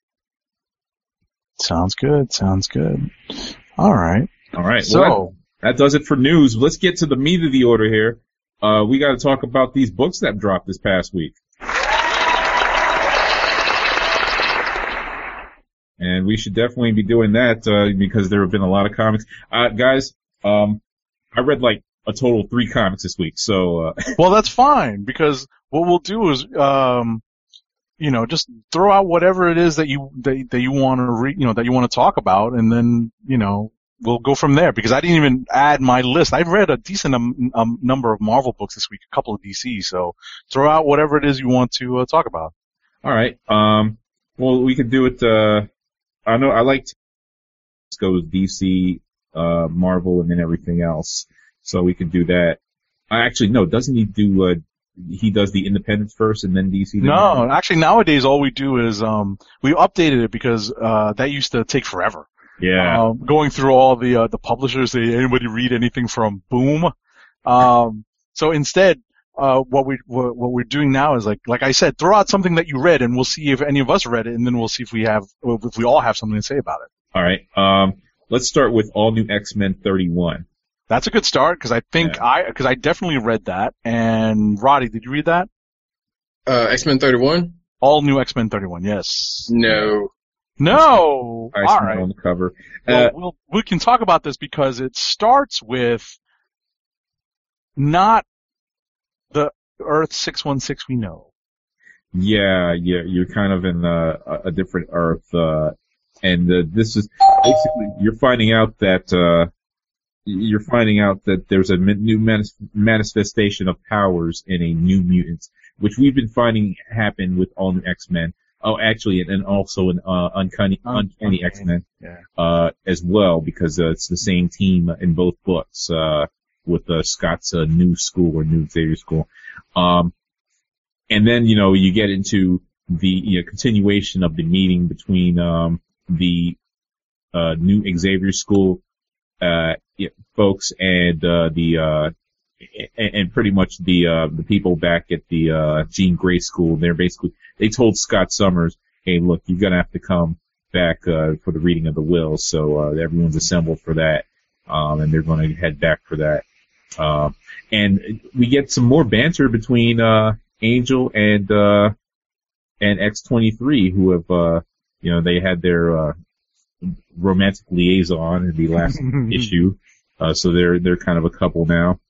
Sounds good. All right. So, well, that does it for news. Let's get to the meat of the order here. We gotta talk about these books that dropped this past week. And we should definitely be doing that, because there have been a lot of comics. Guys, I read like a total of 3 comics this week, so, Well, that's fine, because what we'll do is, just throw out whatever it is that you want to read, that you want to talk about, and then, we'll go from there, because I didn't even add my list. I've read a decent number of Marvel books this week, a couple of DC, so throw out whatever it is you want to talk about. All right. Well, we could do it, I know I like to go DC, Marvel, and then everything else. So we could do that. Actually, no, doesn't he do, he does the Independents first and then DC? No, actually nowadays all we do is, we updated it because, that used to take forever. Yeah. Going through all the publishers, anybody read anything from Boom? So instead, what we're doing now is like I said, throw out something that you read and we'll see if any of us read it, and then we'll see if we all have something to say about it. All right. Let's start with All New X-Men 31. That's a good start, because I think because I definitely read that. And Roddy, did you read that? X-Men 31? All New X-Men 31, yes. No. All right. On the cover. Well, we can talk about this because it starts with not the Earth 616 we know. Yeah, you're kind of in a different Earth, and this is basically you're finding out that there's a new manifestation of powers in a New Mutants, which we've been finding happen with All New X-Men. Oh, actually, and also in Uncanny X-Men, as well, because it's the same team in both books, with Scott's new school or New Xavier School. And then, you get into the continuation of the meeting between the new Xavier School folks and and pretty much the people back at the Jean Grey School. They told Scott Summers, hey, look, you're gonna have to come back for the reading of the will. So everyone's assembled for that, and they're going to head back for that. And we get some more banter between Angel and X-23, who have they had their romantic liaison in the last issue, so they're kind of a couple now.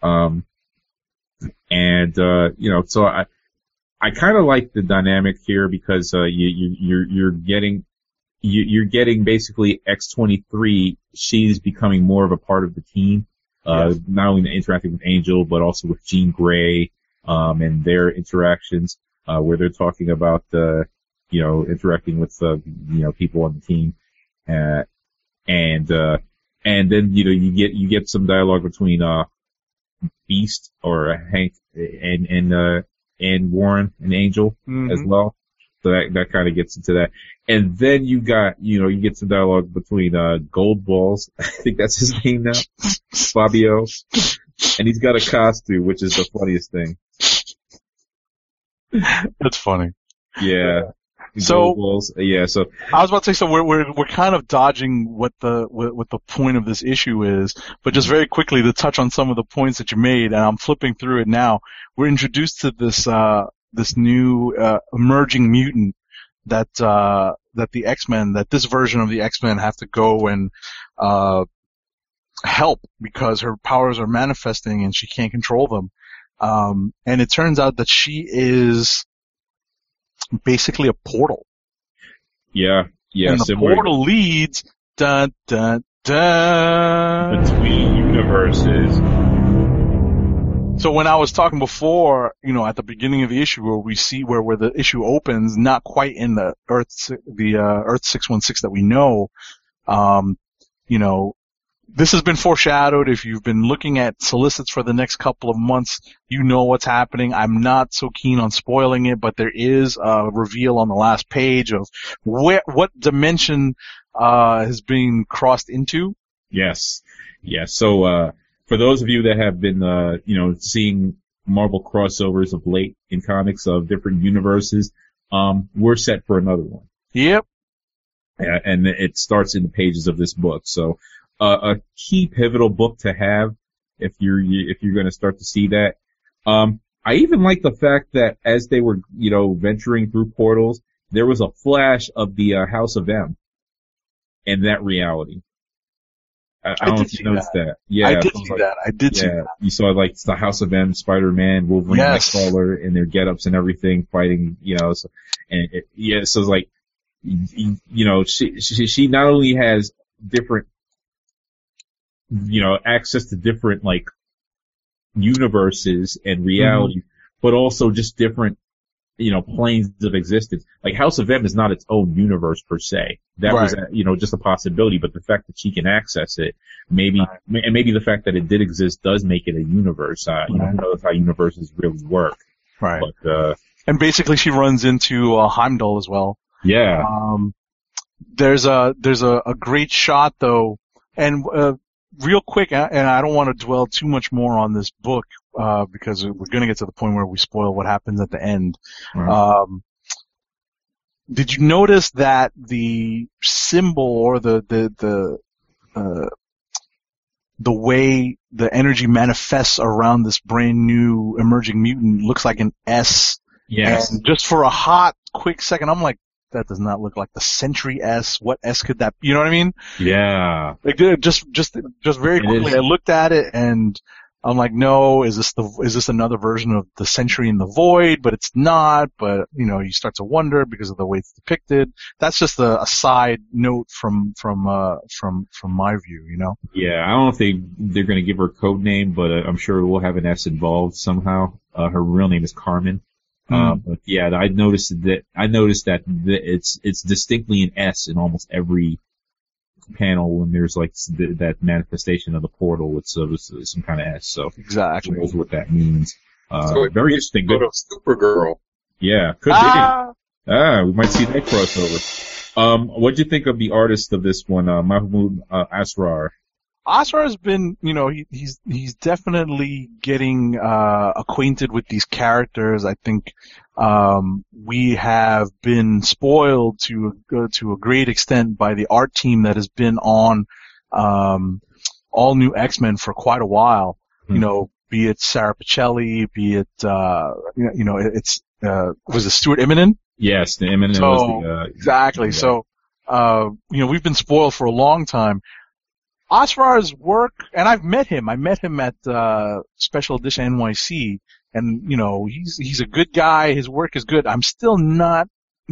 So I kind of like the dynamic here because you're getting basically X-23. She's becoming more of a part of the team, yes. Not only interacting with Angel but also with Jean Grey, and their interactions, where they're talking about interacting with people on the team, and then you get some dialogue between Beast or Hank and Warren and Angel as well. So that kind of gets into that. And then you get some dialogue between Goldballs, I think that's his name now, Fabio, and he's got a costume, which is the funniest thing. That's funny. Yeah. So Goldballs. Yeah. So I was about to say, so we're kind of dodging what the point of this issue is, but just very quickly to touch on some of the points that you made, and I'm flipping through it now. We're introduced to this new emerging mutant that the X-Men, that this version of the X-Men have to go and help because her powers are manifesting and she can't control them. And it turns out that she is basically a portal. Yeah. And the portal leads between universes. So when I was talking before, at the beginning of the issue where we see where the issue opens, not quite in the Earth 616 that we know, this has been foreshadowed. If you've been looking at solicits for the next couple of months, you know what's happening. I'm not so keen on spoiling it, but there is a reveal on the last page of what dimension has been crossed into. Yes. So for those of you that have been seeing Marvel crossovers of late in comics of different universes, we're set for another one. Yep. Yeah, and it starts in the pages of this book. So a key pivotal book to have if you're going to start to see that. I even like the fact that as they were venturing through portals, there was a flash of the House of M in that reality. I don't know if you noticed that. Yeah, I did see that. I did see that. You saw the House of M, Spider-Man, Wolverine, Nightcrawler, and their get-ups and everything, fighting. So it's like, she not only has different, access to different universes and reality, but also just different, planes of existence. Like House of M is not its own universe per se. That was, just a possibility, but the fact that she can access it, maybe the fact that it did exist does make it a universe. Who knows how universes really work. Right. But, and basically she runs into Heimdall as well. Yeah. There's a great shot though, and real quick, and I don't want to dwell too much more on this book, because we're going to get to the point where we spoil what happens at the end. Right. Did you notice that the symbol or the way the energy manifests around this brand new emerging mutant looks like an S? Yes. And just for a hot, quick second, I'm like, that does not look like the Sentry S. What S could that be? You know what I mean? Yeah. Just very quickly, I looked at it and I'm like, no, is this another version of the Sentry in the Void? But it's not. But you start to wonder because of the way it's depicted. That's just a side note from my view. Yeah, I don't know if they're going to give her a code name, but I'm sure we'll have an S involved somehow. Her real name is Carmen. But yeah, I noticed that it's distinctly an S in almost every panel when there's that manifestation of the portal. It's some kind of S. So exactly, who knows what that means? So very interesting. Go to Supergirl. Yeah, could be. We might see that crossover. What'd you think of the artist of this one, Mahmoud Asrar? Asrar has been, he's definitely getting acquainted with these characters. I think we have been spoiled to a great extent by the art team that has been on all new X-Men for quite a while. Be it Sarah Pichelli, be it it's was it Stuart Immonen? Yes, the Immonen was the exactly. Yeah. So we've been spoiled for a long time. Asrar's work, and I've met him. I met him at Special Edition NYC, and he's a good guy. His work is good. I'm still not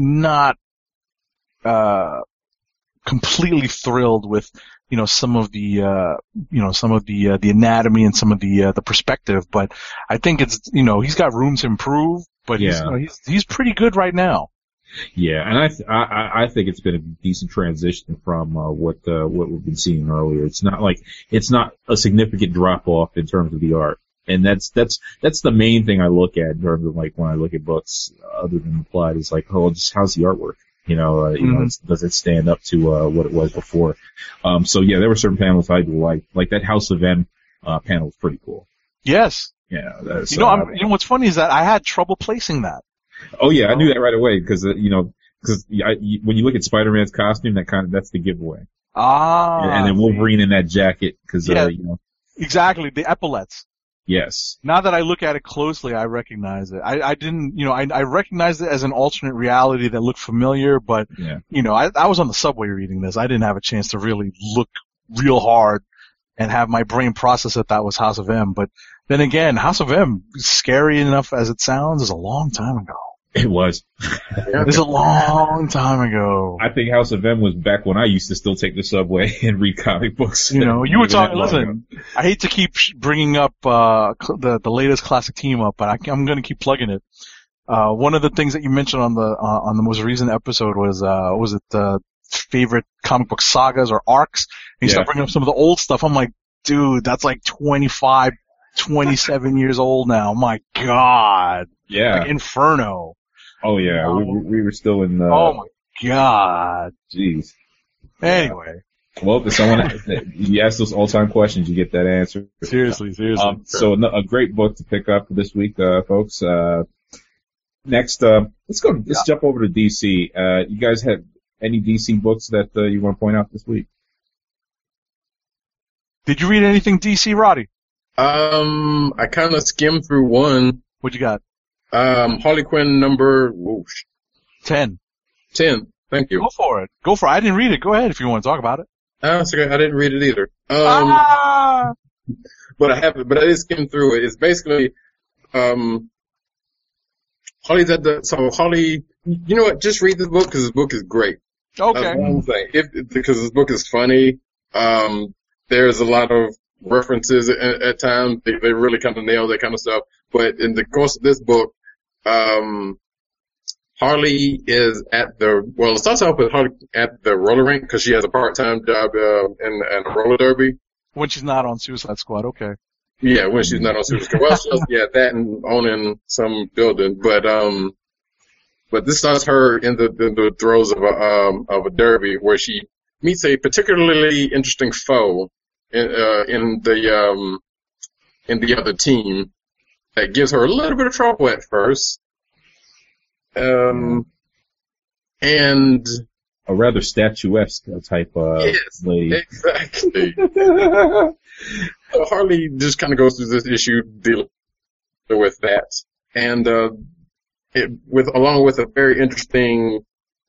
completely thrilled with some of the the anatomy and some of the perspective, but I think it's he's got room to improve. But he's pretty good right now. Yeah, and I think it's been a decent transition from what we've been seeing earlier. It's not a significant drop off in terms of the art, and that's the main thing I look at in terms of when I look at books. Other than the plot, is just how's the artwork? Does it stand up to what it was before? So yeah, there were certain panels I do like that House of M panel was pretty cool. Yes. Yeah. That's, what's funny is that I had trouble placing that. Oh yeah, I knew that right away because when you look at Spider-Man's costume, that's the giveaway. And then Wolverine in that jacket because exactly the epaulets. Yes. Now that I look at it closely, I recognize it. I didn't, I recognized it as an alternate reality that looked familiar, but I was on the subway reading this. I didn't have a chance to really look real hard and have my brain process that was House of M. But then again, House of M, scary enough as it sounds, is a long time ago. It was. It was a long time ago. I think House of M was back when I used to still take the subway and read comic books. You were talking, listen, I hate to keep bringing up the latest classic team up, but I'm going to keep plugging it. One of the things that you mentioned on the most recent episode was it favorite comic book sagas or arcs? And you start bringing up some of the old stuff. I'm like, dude, that's 25, 27 years old now. My God. Yeah. Inferno. Oh yeah, we were still in. Oh my God. Jeez. Anyway. Well, if someone you ask those all-time questions, you get that answer. Seriously. So a great book to pick up this week, folks. Next, let's jump over to DC. You guys have any DC books that you want to point out this week? Did you read anything DC, Roddy? I kind of skimmed through one. What you got? Harley Quinn number 10. 10. Thank you. Go for it. I didn't read it. Go ahead if you want to talk about it. It's okay. I didn't read it either. But I did skim through it. It's basically, Harley's Harley, you know what? Just read this book because this book is great. Okay. That's one thing. Because this book is funny. There's a lot of references at times. They really kind of nail that kind of stuff. But in the course of this book, Harley is it starts off with Harley at the roller rink because she has a part-time job in a roller derby. When she's not on Suicide Squad, okay. Yeah, when she's not on Suicide Squad. Well, that and owning some building. But this starts her in the throes of a derby where she meets a particularly interesting foe in the other team that gives her a little bit of trouble at first. And a rather statuesque type lady. Exactly. So Harley just kind of goes through this issue dealing with that, and along with a very interesting.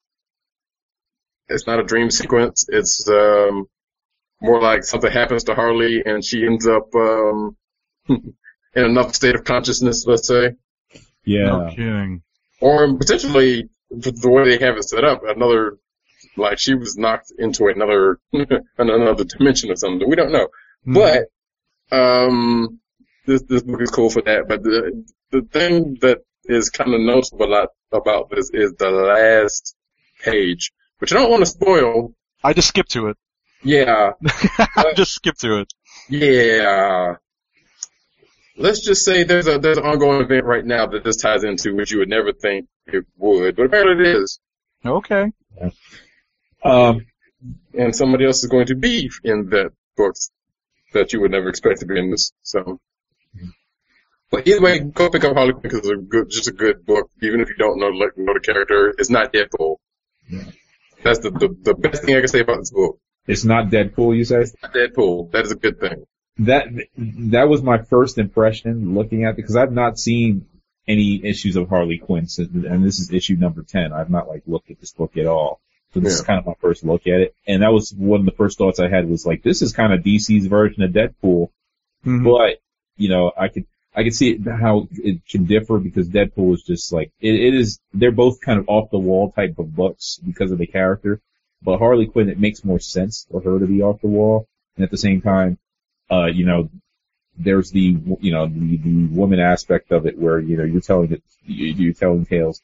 It's not a dream sequence. It's more like something happens to Harley, and she ends up in another state of consciousness. Let's say. Yeah. No kidding. Or potentially, the way they have it set up, like she was knocked into another dimension or something. We don't know. But, this book is cool for that. But the thing that is kind of noticeable about this is the last page, which I don't want to spoil. I just skipped to it. Yeah. I just skipped to it. Yeah. Let's just say there's an ongoing event right now that this ties into, which you would never think it would, but apparently it is. Okay. And somebody else is going to be in that book that you would never expect to be in this. So, but either way, go pick up Harley Quinn because it's just a good book. Even if you don't know the character, it's not Deadpool. Yeah. That's the best thing I can say about this book. It's not Deadpool, you say? It's not Deadpool. That is a good thing. That was my first impression looking at it because I've not seen any issues of Harley Quinn since, and this is issue number 10. I've not looked at this book at all. So this is kind of my first look at it. And that was one of the first thoughts I had was like, this is kind of DC's version of Deadpool. Mm-hmm. But, I could see how it can differ because Deadpool is just like, it is, they're both kind of off the wall type of books because of the character. But Harley Quinn, it makes more sense for her to be off the wall. And at the same time, there's the woman aspect of it where, you're telling tales,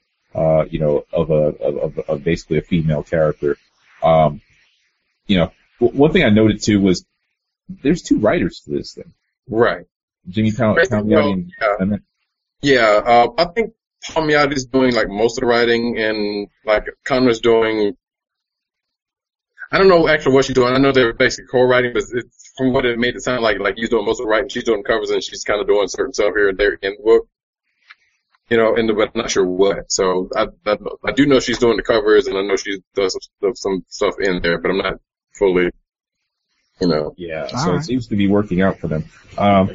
of basically a female character. One thing I noted too was there's two writers to this thing. Right. Jimmy Palmiotti and I think Palmiotti's doing like most of the writing and like Connor's doing, I don't know actually what she's doing. I know they're basically co-writing, but from what it made it sound like he's doing most of the writing, she's doing covers and she's kind of doing certain stuff here and there in the book. But I'm not sure what. So I do know she's doing the covers and I know she does some stuff in there, but I'm not fully, Yeah, so it seems to be working out for them. I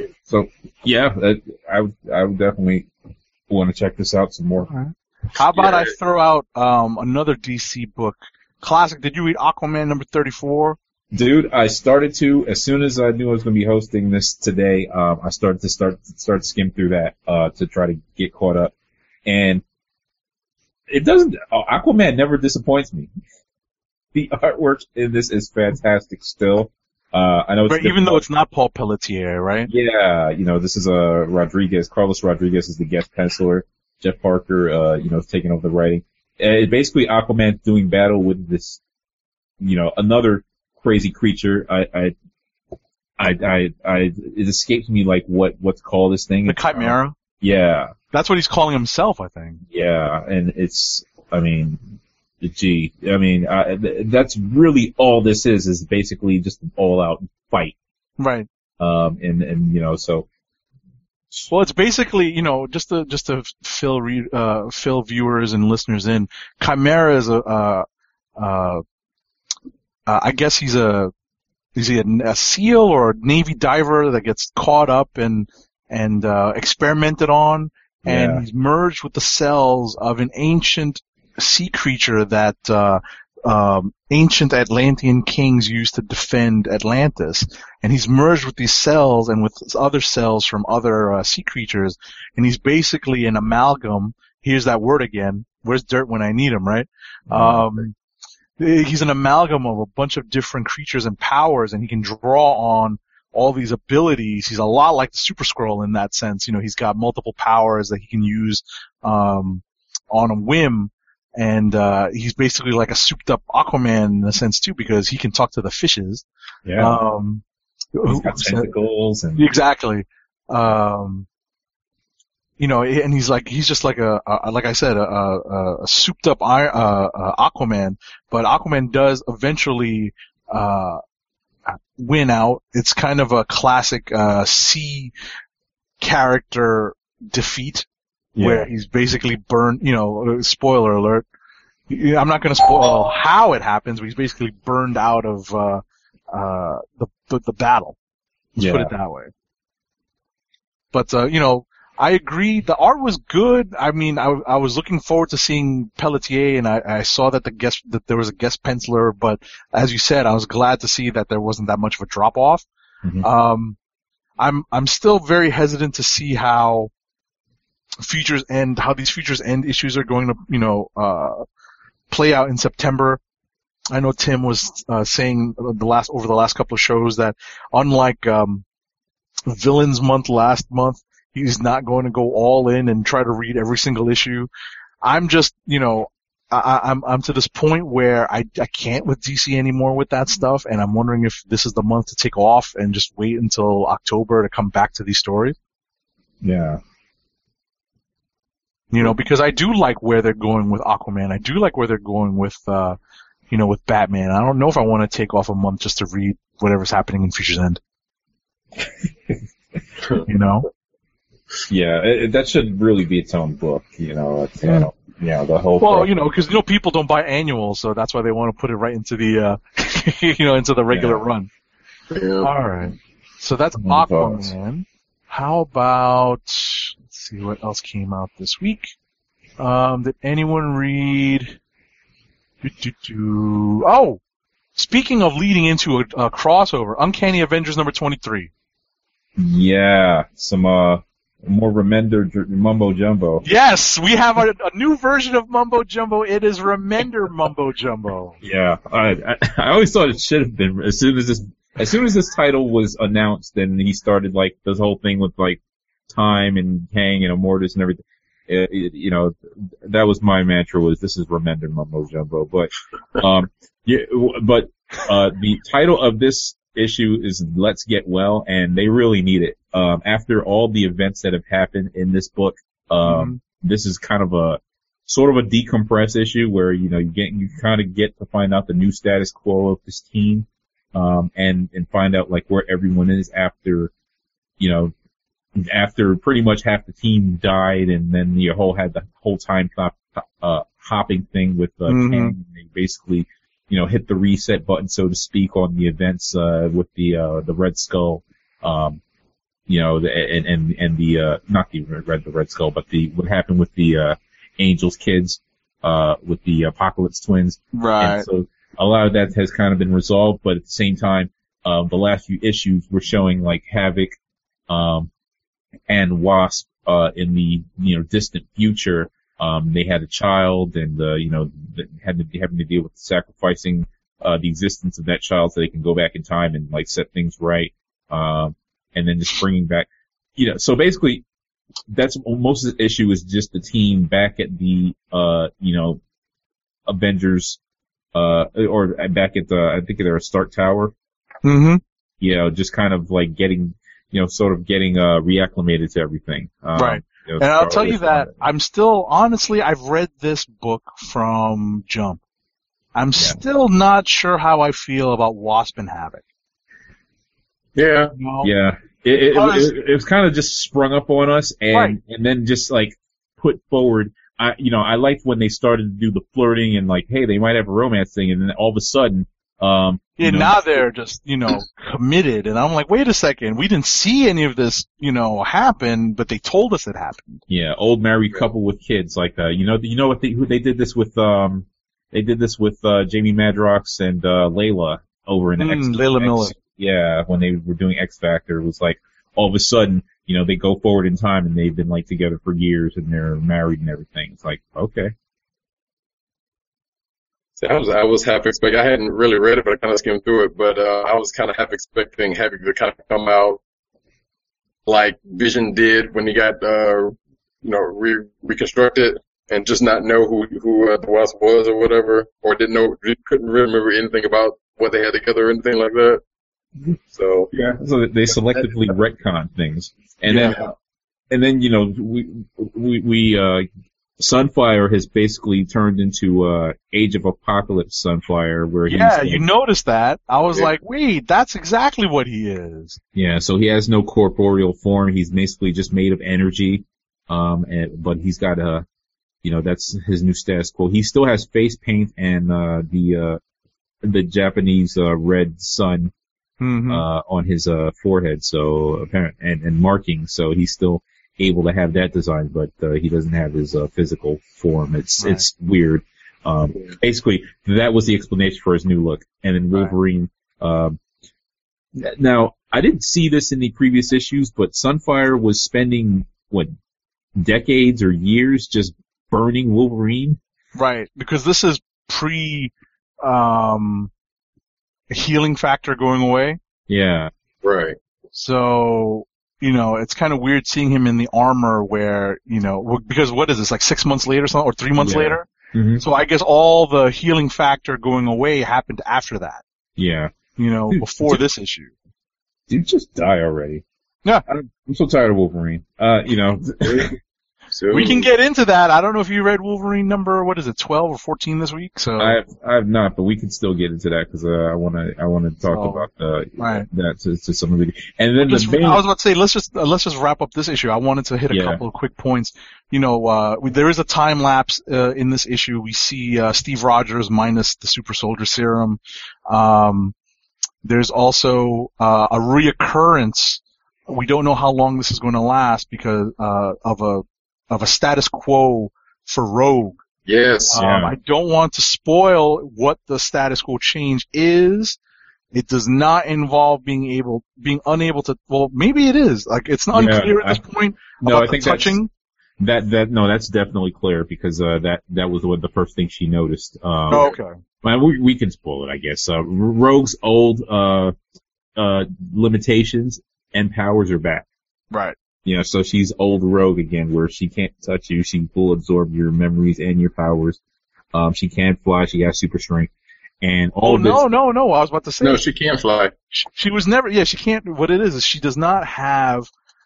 would definitely want to check this out some more. Right. How about I throw out another DC book? Classic. Did you read Aquaman number 34? Dude, I started to as soon as I knew I was going to be hosting this today. I started to skim through that to try to get caught up, and it doesn't. Aquaman never disappoints me. The artwork in this is fantastic. Still, I know it's even though it's not Paul Pelletier, right? Yeah, this is Rodriguez. Carlos Rodriguez is the guest penciler. Jeff Parker, is taking over the writing. Basically, Aquaman doing battle with this, another crazy creature. It escapes me what to call this thing. The Chimera? Yeah. That's what he's calling himself, I think. Yeah, and that's really all this is basically just an all-out fight. Right. So. Well, it's basically, just to fill viewers and listeners in, Chimera is I guess is he a SEAL or a Navy diver that gets caught up and experimented on, and he's merged with the cells of an ancient sea creature that ancient Atlantean kings used to defend Atlantis, and he's merged with these cells and with other cells from other sea creatures, and he's basically an amalgam. Here's that word again. Where's dirt when I need him, right? He's an amalgam of a bunch of different creatures and powers, and he can draw on all these abilities. He's a lot like the Super Skrull in that sense. He's got multiple powers that he can use on a whim. And he's basically like a souped-up Aquaman in a sense too, because he can talk to the fishes. Yeah. He's got tentacles and exactly. And he's just like like I said, a souped-up Aquaman. But Aquaman does eventually win out. It's kind of a classic sea character defeat. Yeah. Where he's basically burned, spoiler alert. I'm not going to spoil how it happens, but he's basically burned out of the battle. Let's put it that way. But I agree. The art was good. I mean, I was looking forward to seeing Pelletier, and I saw that that there was a guest penciler. But as you said, I was glad to see that there wasn't that much of a drop off. Mm-hmm. I'm still very hesitant to see how these Futures End issues are going to, play out in September. I know Tim was saying over the last couple of shows that unlike Villains Month last month, he's not going to go all in and try to read every single issue. I'm just, I'm to this point where I can't with DC anymore with that stuff, and I'm wondering if this is the month to take off and just wait until October to come back to these stories. Yeah. You know, because I do like where they're going with Aquaman. I do like where they're going with, with Batman. I don't know if I want to take off a month just to read whatever's happening in Future's End. You know? Yeah, that should really be its own book. You know, it's, the whole. Well, because people don't buy annuals, so that's why they want to put it right into the, into the regular run. Yeah. All right. So that's Aquaman. How about, let's see what else came out this week. Did anyone read? Oh, speaking of leading into a crossover, Uncanny Avengers number 23. Yeah, some more Remender Mumbo Jumbo. Yes, we have a new version of Mumbo Jumbo. It is Remender Mumbo Jumbo. Yeah, I always thought it should have been as soon as this title was announced, and he started like this whole thing with like Time and Kang and Immortus and everything. That was my mantra, was this is Remender Mumbo Jumbo. But the title of this issue is Let's Get Well, and they really need it. After all the events that have happened in this book, this is kind of a sort of a decompress issue where, you kind of get to find out the new status quo of this team, and find out like where everyone is after pretty much half the team died, and then you had the whole time hopping thing with Kang. They basically, hit the reset button, so to speak, on the events with the Red Skull, and the not the Red Skull, but what happened with the Angel's kids, with the Apocalypse twins. Right. And so a lot of that has kind of been resolved, but at the same time, the last few issues were showing like Havoc, and Wasp, in the, distant future. They had a child, and, having to deal with sacrificing, the existence of that child so they can go back in time and, like, set things right. And then just bringing back, so basically, that's most of the issue is just the team back at the, Avengers, or back at I think they're a Stark Tower. Mm-hmm. Just kind of like getting, sort of getting, reacclimated to everything. Right. And I'll tell you that I'm still, honestly, I've read this book from Jump. I'm still not sure how I feel about Wasp and Havoc. Yeah. Yeah. It was kind of just sprung up on us, and then just like put forward. I liked when they started to do the flirting and like, hey, they might have a romance thing, and then all of a sudden, now they're just, committed, and I'm like, wait a second, we didn't see any of this, happen, but they told us it happened. Yeah, old married couple with kids, like, who they did this with, Jamie Madrox and, Layla over in Layla Miller. Yeah, when they were doing X Factor, it was like, all of a sudden, they go forward in time and they've been like together for years and they're married and everything. It's like, okay. I was half expecting, I hadn't really read it, but I kind of skimmed through it, but I was kind of half expecting Havoc to kind of come out like Vision did when he got, reconstructed, and just not know who the Wasp was or whatever, or couldn't remember anything about what they had together or anything like that. So so they selectively retcon things, and then Sunfire has basically turned into Age of Apocalypse Sunfire, where he's you noticed that. I was like, wait, that's exactly what he is. Yeah, so he has no corporeal form. He's basically just made of energy, but he's got that's his new status quo. He still has face paint and the Japanese red sun on his forehead, so apparent and marking. So he's still able to have that design, but he doesn't have his physical form. It's weird. Basically, that was the explanation for his new look. And then Wolverine. Now, I didn't see this in the previous issues, but Sunfire was spending decades or years just burning Wolverine. Right, because this is healing factor going away. Yeah. Right. So, it's kind of weird seeing him in the armor where, because what is this, like 6 months later or something, or 3 months later? Mm-hmm. So I guess all the healing factor going away happened after that. Yeah. Before this issue. Dude, just die already. Yeah. I'm so tired of Wolverine. So, We can get into that. I don't know if you read Wolverine number, 12 or 14 this week. So I have not, but we can still get into that because I want to talk So, about right. that to some of the. And then Just- the main, I was about to say, let's just wrap up this issue. I wanted to hit a Yeah. couple of quick points. There is a time lapse in this issue. We see Steve Rogers minus the super soldier serum. There's also a reoccurrence. We don't know how long this is going to last because of a status quo for Rogue. yes. Yeah. I don't want to spoil what the status quo change is. It does not involve being unable to. Well, maybe it is. Like it's not Yeah, unclear at this point. no, about I think the touching. that's definitely clear because that was the first thing she noticed. Okay. Well, we can spoil it, I guess. Rogue's old limitations and powers are back. Right. So she's old Rogue again, where she can't touch you. She will absorb your memories and your powers. She can fly. She has super strength, and all of this. No. I was about to say. No, she can fly. She was never. Yeah, she can't. What it is she does not have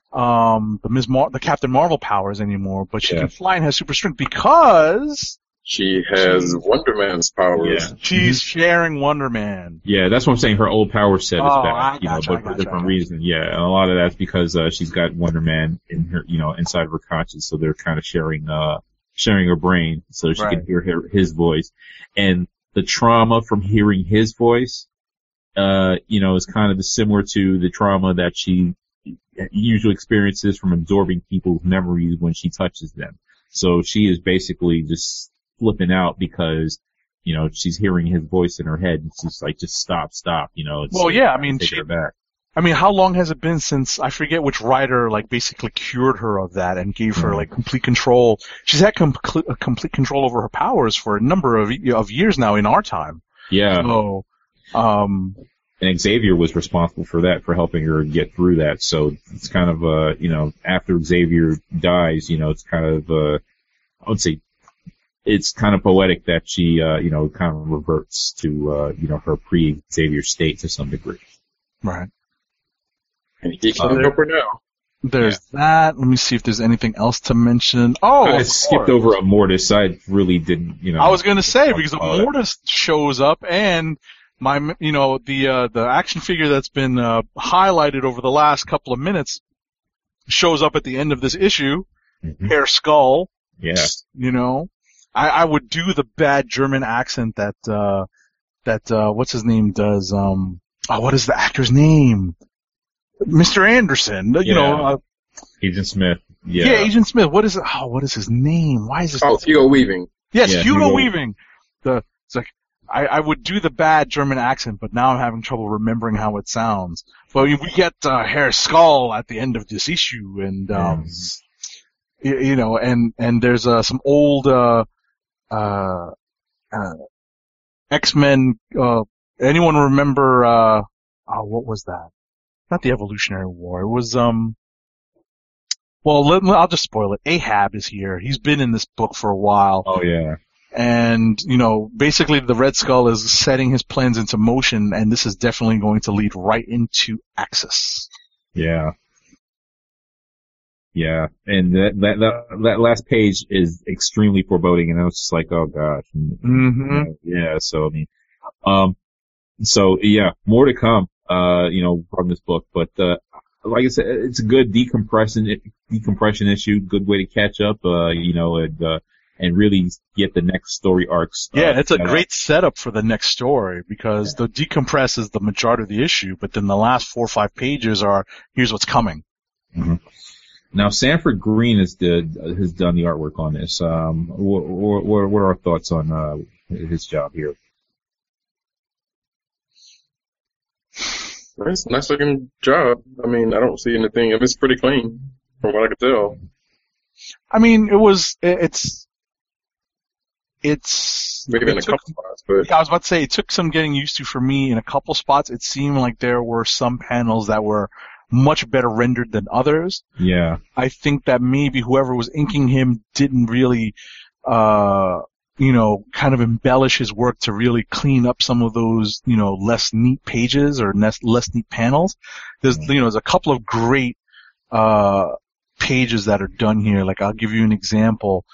the Captain Marvel powers anymore, but she Yeah. can fly and has super strength because She has Wonder Man's powers. Yeah. she's sharing Wonder Man. Yeah, that's what I'm saying. Her old power set is Oh, back, I gotcha, but for a different reason. Yeah, and a lot of that's because she's got Wonder Man in her, inside of her conscious, so they're kind of sharing her brain, so she Right. can hear his voice. And the trauma from hearing his voice, is kind of similar to the trauma that she usually experiences from absorbing people's memories when she touches them. So she is basically just flipping out because, she's hearing his voice in her head and she's like, just stop. Well, yeah, I mean, take her back. how long has it been since, I forget which writer, basically cured her of that and gave her, complete control. She's had complete control over her powers for a number of years now in our time. Yeah. So, And Xavier was responsible for that, for helping her get through that. So it's kind of, after Xavier dies, it's kind of, I would say, it's kind of poetic that she, kind of reverts to, her pre-Xavier state to some degree. right. And he can't help her now. There's that. Let me see if there's anything else to mention. Oh, I of skipped course. over a Mortis. I really didn't, I was going to say, because Oh, yeah. Mortis shows up and the action figure that's been highlighted over the last couple of minutes shows up at the end of this issue. Mhm. Hair Skull. Yeah. I would do the bad German accent that what's his name does. What is the actor's name? Mr. Anderson. Agent Smith. Yeah. Yeah, Agent Smith. What is it? Oh, what is his name? Why is this? Oh, Hugo Weaving. Yes, Yeah, Hugo Hugo. Weaving. It's like I would do the bad German accent, but now I'm having trouble remembering how it sounds. But we get Hair Skull at the end of this issue, and and there's some old X-Men. Anyone remember? What was that? Not the Evolutionary War. It was Well, I'll just spoil it. Ahab is here. He's been in this book for a while. Oh yeah. And, basically the Red Skull is setting his plans into motion, and this is definitely going to lead right into Axis. Yeah. Yeah. And that last page is extremely foreboding, and I was just like, oh gosh. Mm-hmm. Yeah. So, more to come, from this book, but, like I said, it's a good decompression issue, good way to catch up, and really get the next story arcs. Yeah, it's a great setup for the next story because the decompress is the majority of the issue, but then the last 4 or 5 pages are, here's what's coming. Mm-hmm. Now, Sanford Green has done the artwork on this. What are our thoughts on his job here? It's a nice looking job. I mean, I don't see anything. It's pretty clean from what I could tell. I mean, Maybe in a couple spots, but I was about to say, it took some getting used to for me in a couple spots. It seemed like there were some panels that were much better rendered than others. Yeah. I think that maybe whoever was inking him didn't really, kind of embellish his work to really clean up some of those, less neat pages or less neat panels. There's a couple of great, pages that are done here. Like, I'll give you an example.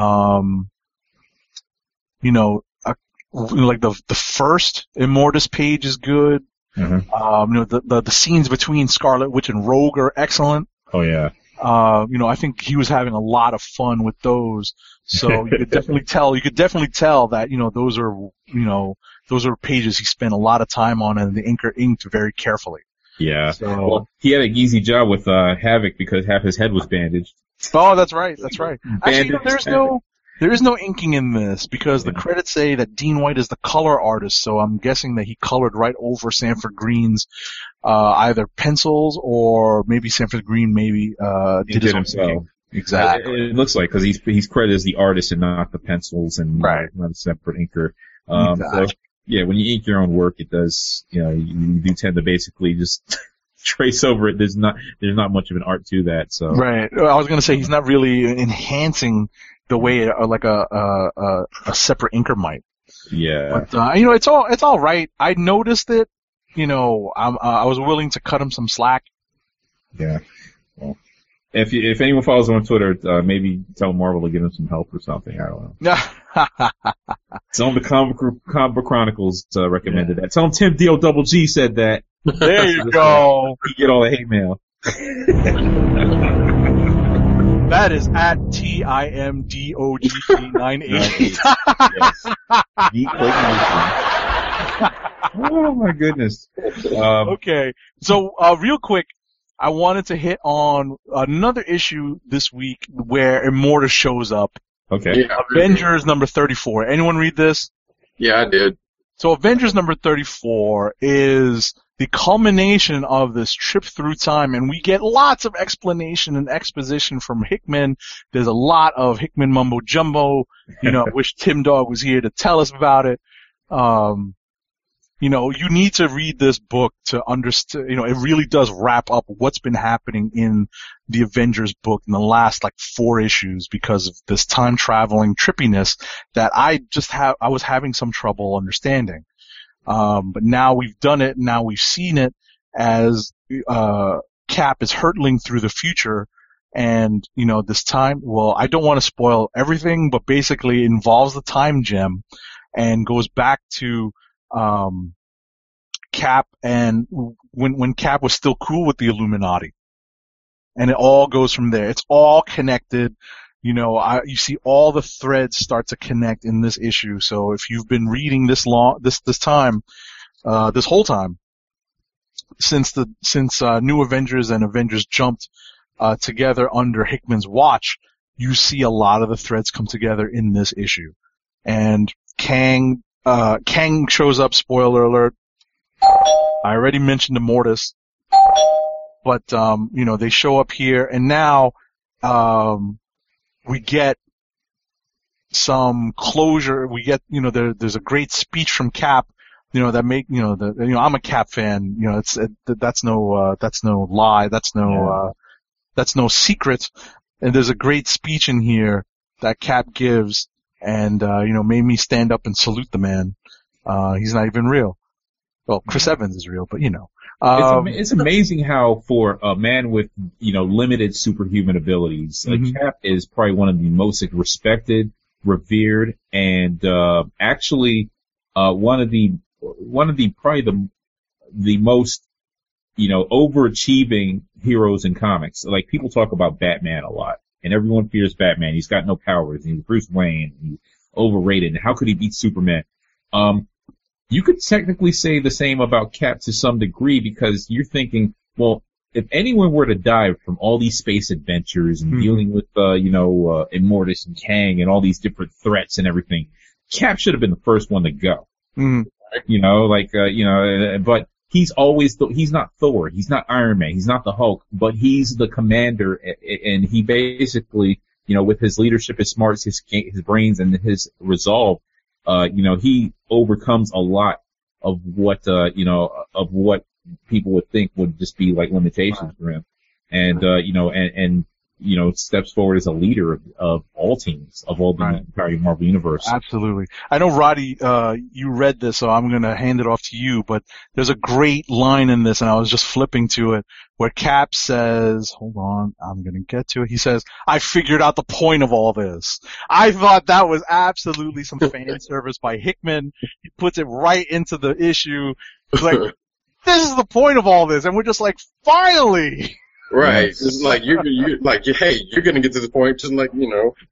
You know, like the first Immortus page is good. Mm-hmm. You know, the scenes between Scarlet Witch and Rogue are excellent. Oh yeah. You know, I think he was having a lot of fun with those. So you could definitely tell that, you know, those are pages he spent a lot of time on, and the inker inked very carefully. Yeah. So, well, he had an easy job with Havoc because half his head was bandaged. Oh, that's right. Actually, Bandaged there is no inking in this because the credits say that Dean White is the color artist, so I'm guessing that he colored right over Sanford Green's either pencils, or maybe Sanford Green did his own himself. inking. Exactly. It looks like, because he's credited as the artist and not the pencils, and Right. not a separate inker. Exactly. So, yeah, when you ink your own work, it does, you know, you do tend to basically just trace over it. There's not much of an art to that. So Right. I was gonna say he's not really enhancing the way like a separate inker might. yeah. But you know, it's all right. I noticed it. You know, I was willing to cut him some slack. Yeah. Well, if anyone follows him on Twitter, maybe tell Marvel to give him some help or something. I don't know. Tell him the Comic Book Chronicles recommended that. Tell him Tim D-O-double-G said that. There you go. You get all the hate mail. That is at TIMDOGG98. Yes. Geek Click Nation. Oh my goodness. Okay. So, real quick, I wanted to hit on another issue this week where Immortus shows up. Okay. Yeah, Avengers number 34. Anyone read this? Yeah, I did. So Avengers number 34 is the culmination of this trip through time, and we get lots of explanation and exposition from Hickman. There's a lot of Hickman mumbo jumbo. You know, I wish Tim Dog was here to tell us about it. You know, you need to read this book to understand, you know, it really does wrap up what's been happening in the Avengers book in the last, like, 4 issues because of this time traveling trippiness that I was having some trouble understanding. But now we've done it, now we've seen it as, Cap is hurtling through the future, and, you know, this time, well, I don't want to spoil everything, but basically it involves the time gem and goes back to, Cap, and when Cap was still cool with the Illuminati. And it all goes from there. It's all connected. You know, you see all the threads start to connect in this issue. So if you've been reading this whole time, since New Avengers and Avengers jumped, together under Hickman's watch, you see a lot of the threads come together in this issue. And Kang shows up, spoiler alert. I already mentioned Immortus, but, you know, they show up here, and now, we get some closure. We get, you know, there's a great speech from Cap, you know, I'm a Cap fan, you know, that's no lie, that's no secret. And there's a great speech in here that Cap gives, and, you know, made me stand up and salute the man. He's not even real. Well, Chris Evans is real, but you know. It's amazing how for a man with, you know, limited superhuman abilities, Cap is probably one of the most respected, revered, and actually one of the probably the most, you know, overachieving heroes in comics. Like, people talk about Batman a lot, and everyone fears Batman. He's got no powers. He's Bruce Wayne. He's overrated. And how could he beat Superman? You could technically say the same about Cap to some degree, because you're thinking, well, if anyone were to die from all these space adventures and dealing with, Immortus and Kang and all these different threats and everything, Cap should have been the first one to go. You know, but he's always, he's not Thor, he's not Iron Man, he's not the Hulk, but he's the commander, and he basically, you know, with his leadership, his smarts, his brains, and his resolve, you know, he overcomes a lot of what, of what people would think would just be like limitations for him. And, you know, and steps forward as a leader of all teams, of all the entire Marvel Universe. Absolutely. I know, Roddy, you read this, so I'm going to hand it off to you, but there's a great line in this, and I was just flipping to it, where Cap says, hold on, I'm going to get to it. He says, I figured out the point of all this. I thought that was absolutely some fan service by Hickman. He puts it right into the issue. It's like, this is the point of all this, and we're just like, finally! Right. It's like you're like, hey, you're gonna get to the point, just like,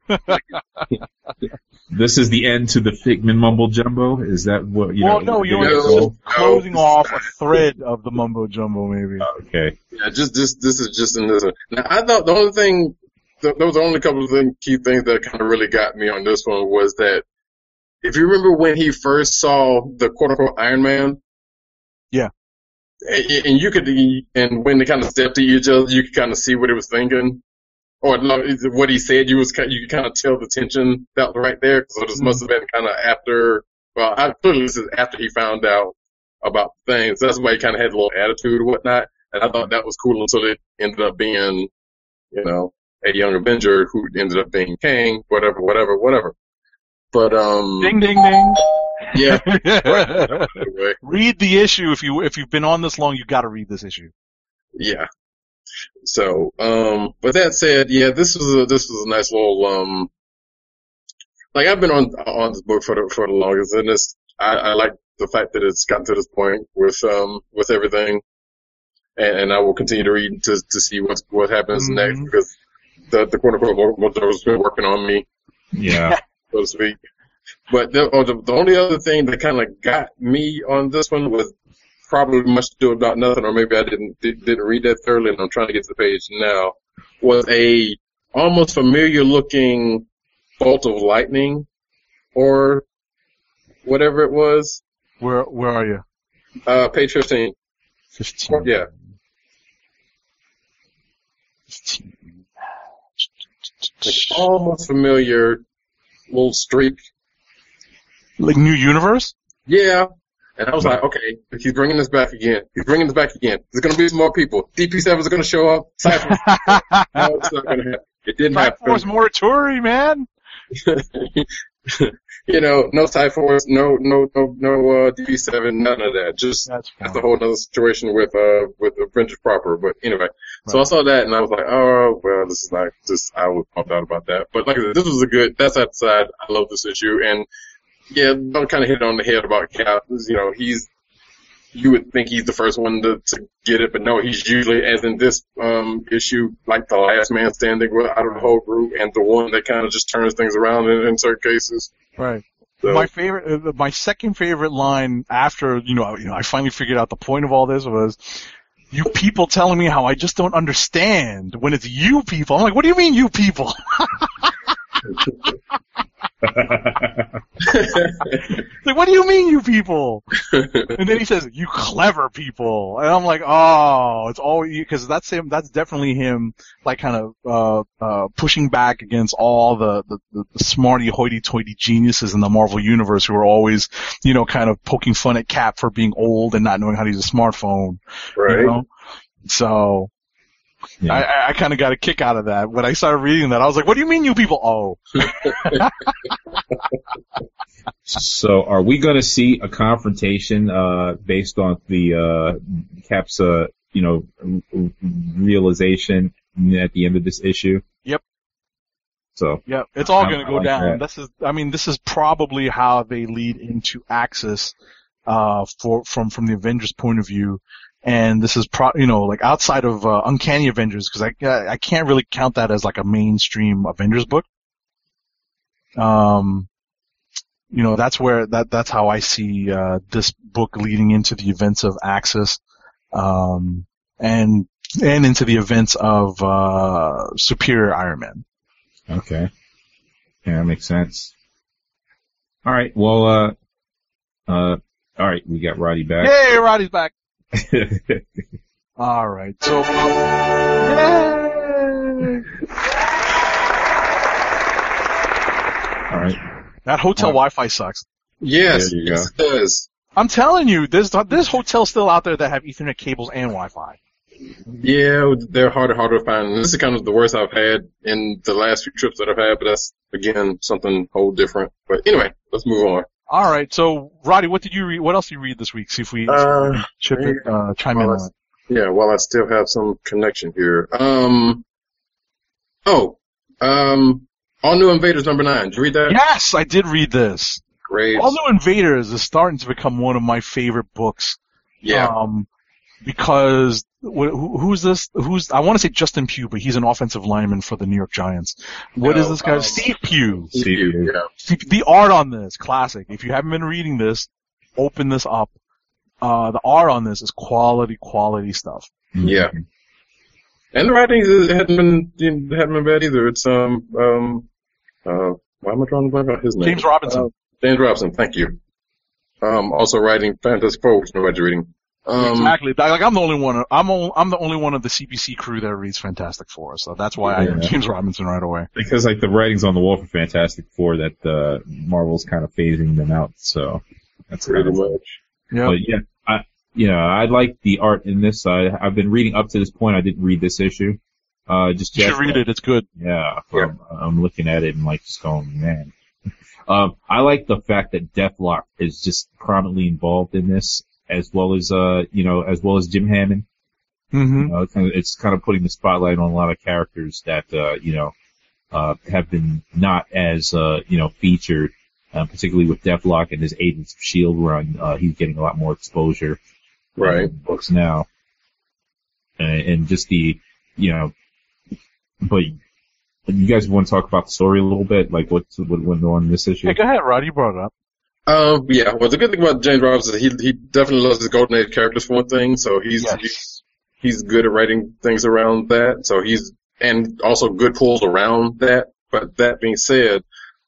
This is the end to the Hickman mumbo jumbo. Is that what you know? Well, no, you're closing off a thread of the mumbo jumbo, maybe. Okay. Yeah, this is just in this one. Now, I thought the only thing, there was only a couple of key things that kind of really got me on this one was that if you remember when he first saw the quote unquote Iron Man. Yeah. And and when they kind of stepped to each other, you could kind of see what he was thinking, or what he said. You could kind of tell the tension that was right there. So this must have been kind of after. Well, clearly this is after he found out about things. That's why he kind of had a little attitude or whatnot. And I thought that was cool until it ended up being, a young Avenger who ended up being Kang, whatever. But ding ding ding. Yeah. Anyway. Read the issue if you've been on this long. You got to read this issue. Yeah. So, but that said, yeah, this was a nice little like I've been on this book for the longest, and I like the fact that it's gotten to this point with everything, and I will continue to read to see what happens next, because the quote unquote has been working on me. Yeah. So to speak. But the only other thing that kind of got me on this one was probably much to do about nothing, or maybe I didn't read that thoroughly, and I'm trying to get to the page now, was a almost familiar looking bolt of lightning, or whatever it was. Where are you? Page 15. 15. Yeah. 15. Like almost familiar little streak. Like New Universe? Yeah. And I was like, okay, he's bringing this back again. There's going to be some more people. DP7 is going to show up. Cypher. No, it's not going to happen. It didn't happen. Cypher's Morituri, man. No Cypher, no DP7, none of that. Just that's a whole other situation with Avengers proper. But anyway, so I saw that and I was like, oh, well, this is not just, I was pumped out about that. But like I said, this was that's outside. I love this issue. And yeah, I'll kind of hit it on the head about Cap. You would think he's the first one to get it, but no, he's usually, as in this issue, like the last man standing out of the whole group, and the one that kind of just turns things around in certain cases. Right. So. My second favorite line after I finally figured out the point of all this was, you people telling me how I just don't understand when it's you people. I'm like, what do you mean you people? Like, what do you mean, you people? And then he says, you clever people. And I'm like, oh, it's all you, because that's him. That's definitely him, like, kind of pushing back against all the smarty hoity-toity geniuses in the Marvel universe who are always, kind of poking fun at Cap for being old and not knowing how to use a smartphone. Right. So. Yeah. I kind of got a kick out of that. When I started reading that, I was like, what do you mean, you people? Oh. So are we going to see a confrontation based on the Cap's realization at the end of this issue? Yep. So yeah, it's all going to go down. That. This is probably how they lead into Axis from the Avengers point of view. And this is like outside of Uncanny Avengers, because I can't really count that as like a mainstream Avengers book. That's where that's how I see this book leading into the events of Axis, and into the events of Superior Iron Man. Okay. Yeah, that makes sense. All right. Well, all right, we got Roddy back. Yay, Roddy's back. All right, so yay! All right, that hotel Wi-Fi sucks. Yes, it does. I'm telling you, there's hotels still out there that have Ethernet cables and Wi-Fi. Yeah, they're harder to find. This is kind of the worst I've had in the last few trips that I've had, but that's, again, something whole different. But anyway, let's move on. All right. So, Roddy, what did you read? What else did you read this week? See if we chime in on it. Yeah, while I still have some connection here. All New Invaders #9. Did you read that? Yes, I did read this. Great. All New Invaders is starting to become one of my favorite books. Yeah. Because who's this? I want to say Justin Pugh, but he's an offensive lineman for the New York Giants. What is this guy? Steve Pugh. Steve Pugh, yeah. The art on this, classic. If you haven't been reading this, open this up. The art on this is quality stuff. Yeah. And the writing hadn't been bad either. It's why am I drawing a blank on his name? James Robinson. James Robinson, thank you. Also writing Fantastic Four, which nobody's reading. Exactly. Like I'm the only one. I'm the only one of the CBC crew that reads Fantastic Four, so that's why I know James Robinson right away. Because like the writing's on the wall for Fantastic Four that Marvel's kind of phasing them out, so that's pretty much. Yeah. But yeah, I like the art in this. I've been reading up to this point. I didn't read this issue. You should read it. It's good. Yeah. I'm looking at it and like just going, man. I like the fact that Deathlock is just prominently involved in this, as well as Jim Hammond. Mm-hmm. It's kind of putting the spotlight on a lot of characters that, have been not as, featured, particularly with Deathlock and his Agents of S.H.I.E.L.D. run. He's getting a lot more exposure. Right. Books now. And just the, but you guys want to talk about the story a little bit? Like what went on in this issue? Yeah, go ahead, Rod. You brought it up. Yeah. Well, the good thing about James Robinson is he definitely loves his Golden Age characters for one thing. So he's good at writing things around that. So and also good pulls around that. But that being said,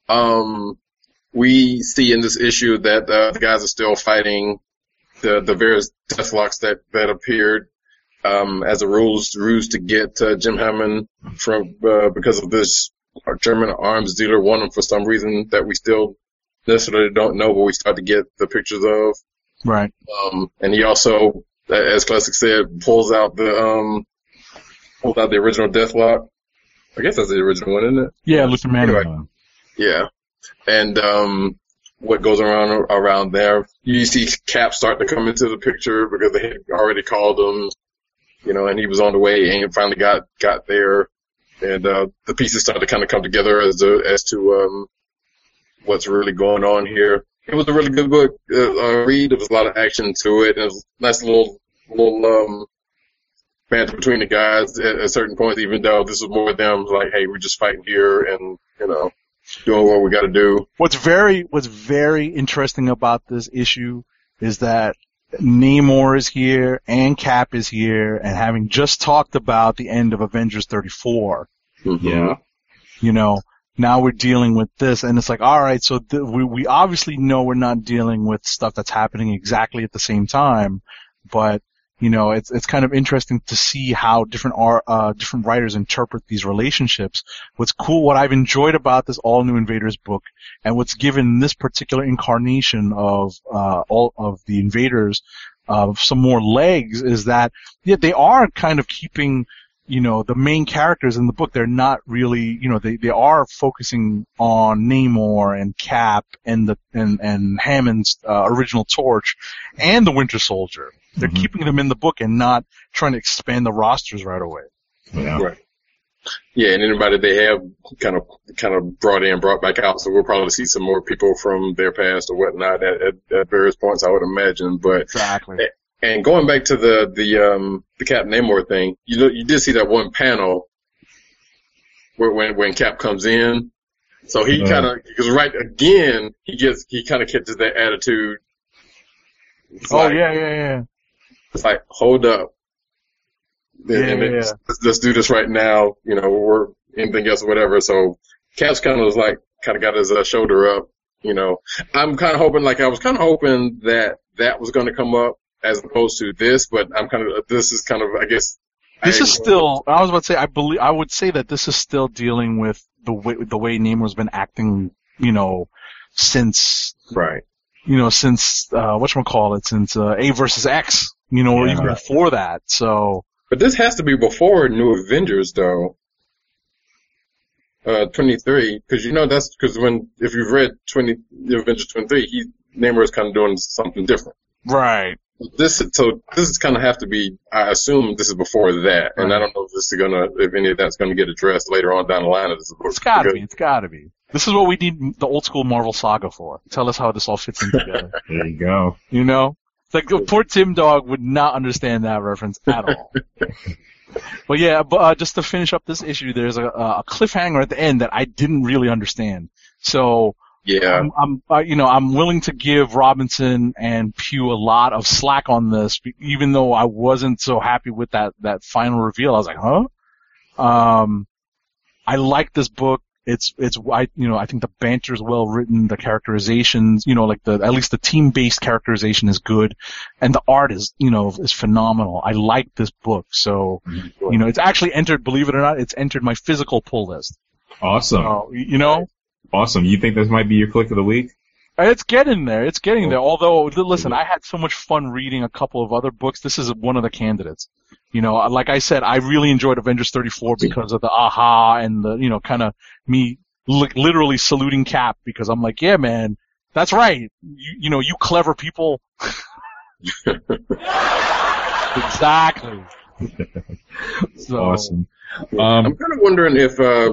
we see in this issue that the guys are still fighting the various Deathlocks that appeared as a ruse to get Jim Hammond from because of this German arms dealer won him for some reason that we still necessarily don't know, but we start to get the pictures of. Right. And he also, as Classic said, pulls out the original Deathlock. I guess that's the original one, isn't it? Yeah, Luther Manning. Anyway, yeah. And what goes around there. You see Cap starting to come into the picture because they had already called him, and he was on the way and finally got there. And the pieces started to kind of come together as to what's really going on here. It was a really good book read. There was a lot of action to it. And it was a nice little banter between the guys at certain points, even though this was more them like, hey, we're just fighting here and, doing what we got to do. What's very interesting about this issue is that Namor is here and Cap is here, and having just talked about the end of Avengers 34, Yeah. Now we're dealing with this, and it's like, all right, so we obviously know we're not dealing with stuff that's happening exactly at the same time, but it's kind of interesting to see how different writers interpret these relationships. What's cool, what I've enjoyed about this All New Invaders book, and what's given this particular incarnation of all of the Invaders some more legs, is that they are kind of keeping the main characters in the book. They're not really, they are focusing on Namor and Cap and Hammond's original Torch and the Winter Soldier. They're keeping them in the book and not trying to expand the rosters right away. Yeah. Right. Yeah, and anybody they have kind of brought back out, so we'll probably see some more people from their past or whatnot at various points, I would imagine. But exactly. And going back to the Cap Namor thing, you did see that one panel where when Cap comes in, so he because right again he kind of catches that attitude. It's yeah. It's like, hold up. Let's do this right now. We're anything else or whatever. So Cap's kind of got his shoulder up. I'm kind of hoping, I was kind of hoping that was going to come up as opposed to this, but this is kind of, I guess. This is still, I was about to say, I would say that this is still dealing with the way Namor's been acting, since. Right. Since, since A versus X, or even before that. So, But this has to be before New Avengers, though. 23, because that's because if you've read New Avengers 23, Namor is kind of doing something different. Right. This is kind of have to be. I assume this is before that, and I don't know if any of that's gonna get addressed later on down the line of this book. It's gotta be. It's gotta be. This is what we need the old school Marvel saga for. Tell us how this all fits in together. There you go. It's like poor Tim Dog would not understand that reference at all. But yeah, just to finish up this issue, there's a cliffhanger at the end that I didn't really understand. So. Yeah. I'm willing to give Robinson and Pugh a lot of slack on this, even though I wasn't so happy with that final reveal. I was like, huh? I like this book. I think the banter is well written, the characterizations, at least the team-based characterization is good, and the art is phenomenal. I like this book. So, it's actually entered, believe it or not, it's entered my physical pull list. Awesome. Awesome. You think this might be your click of the week? It's getting there. It's getting there. Although, listen, I had so much fun reading a couple of other books. This is one of the candidates. Like I said, I really enjoyed Avengers 34 because of the aha and the, kind of me literally saluting Cap because I'm like, yeah, man, that's right. You clever people. Exactly. So, awesome. I'm kind of wondering if,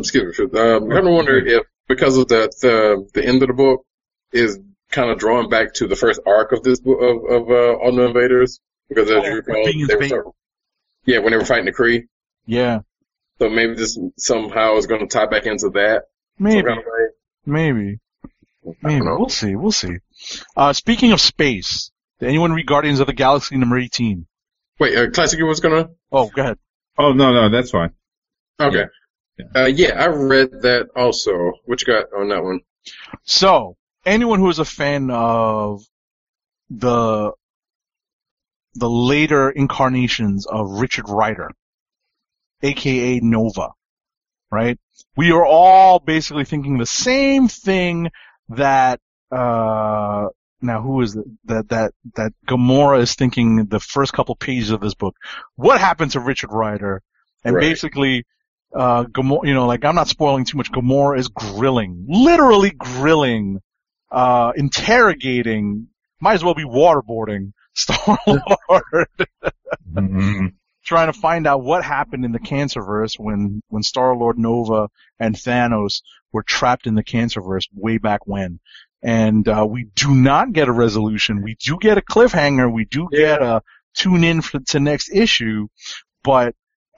because of that, the end of the book is kind of drawn back to the first arc of this book of All New Invaders, because as you recall, when they were fighting the Kree. Yeah. So maybe this somehow is going to tie back into that. Maybe. Maybe. We'll see. Speaking of space, did anyone read Guardians of the Galaxy number 18? Wait, Classic, you was gonna? Oh, go ahead. Oh, no, that's fine. Okay. I read that also. What you got on that one? So, anyone who is a fan of the later incarnations of Richard Rider, aka Nova, right? We are all basically thinking the same thing that now who is that Gamora is thinking the first couple pages of this book. What happened to Richard Rider? And basically Gamora, I'm not spoiling too much. Gamora is literally grilling, interrogating, might as well be waterboarding Star-Lord. Mm-hmm. Trying to find out what happened in the Cancerverse when Star-Lord, Nova, and Thanos were trapped in the Cancerverse way back when. And we do not get a resolution. We do get a cliffhanger. We do get a tune in to next issue. But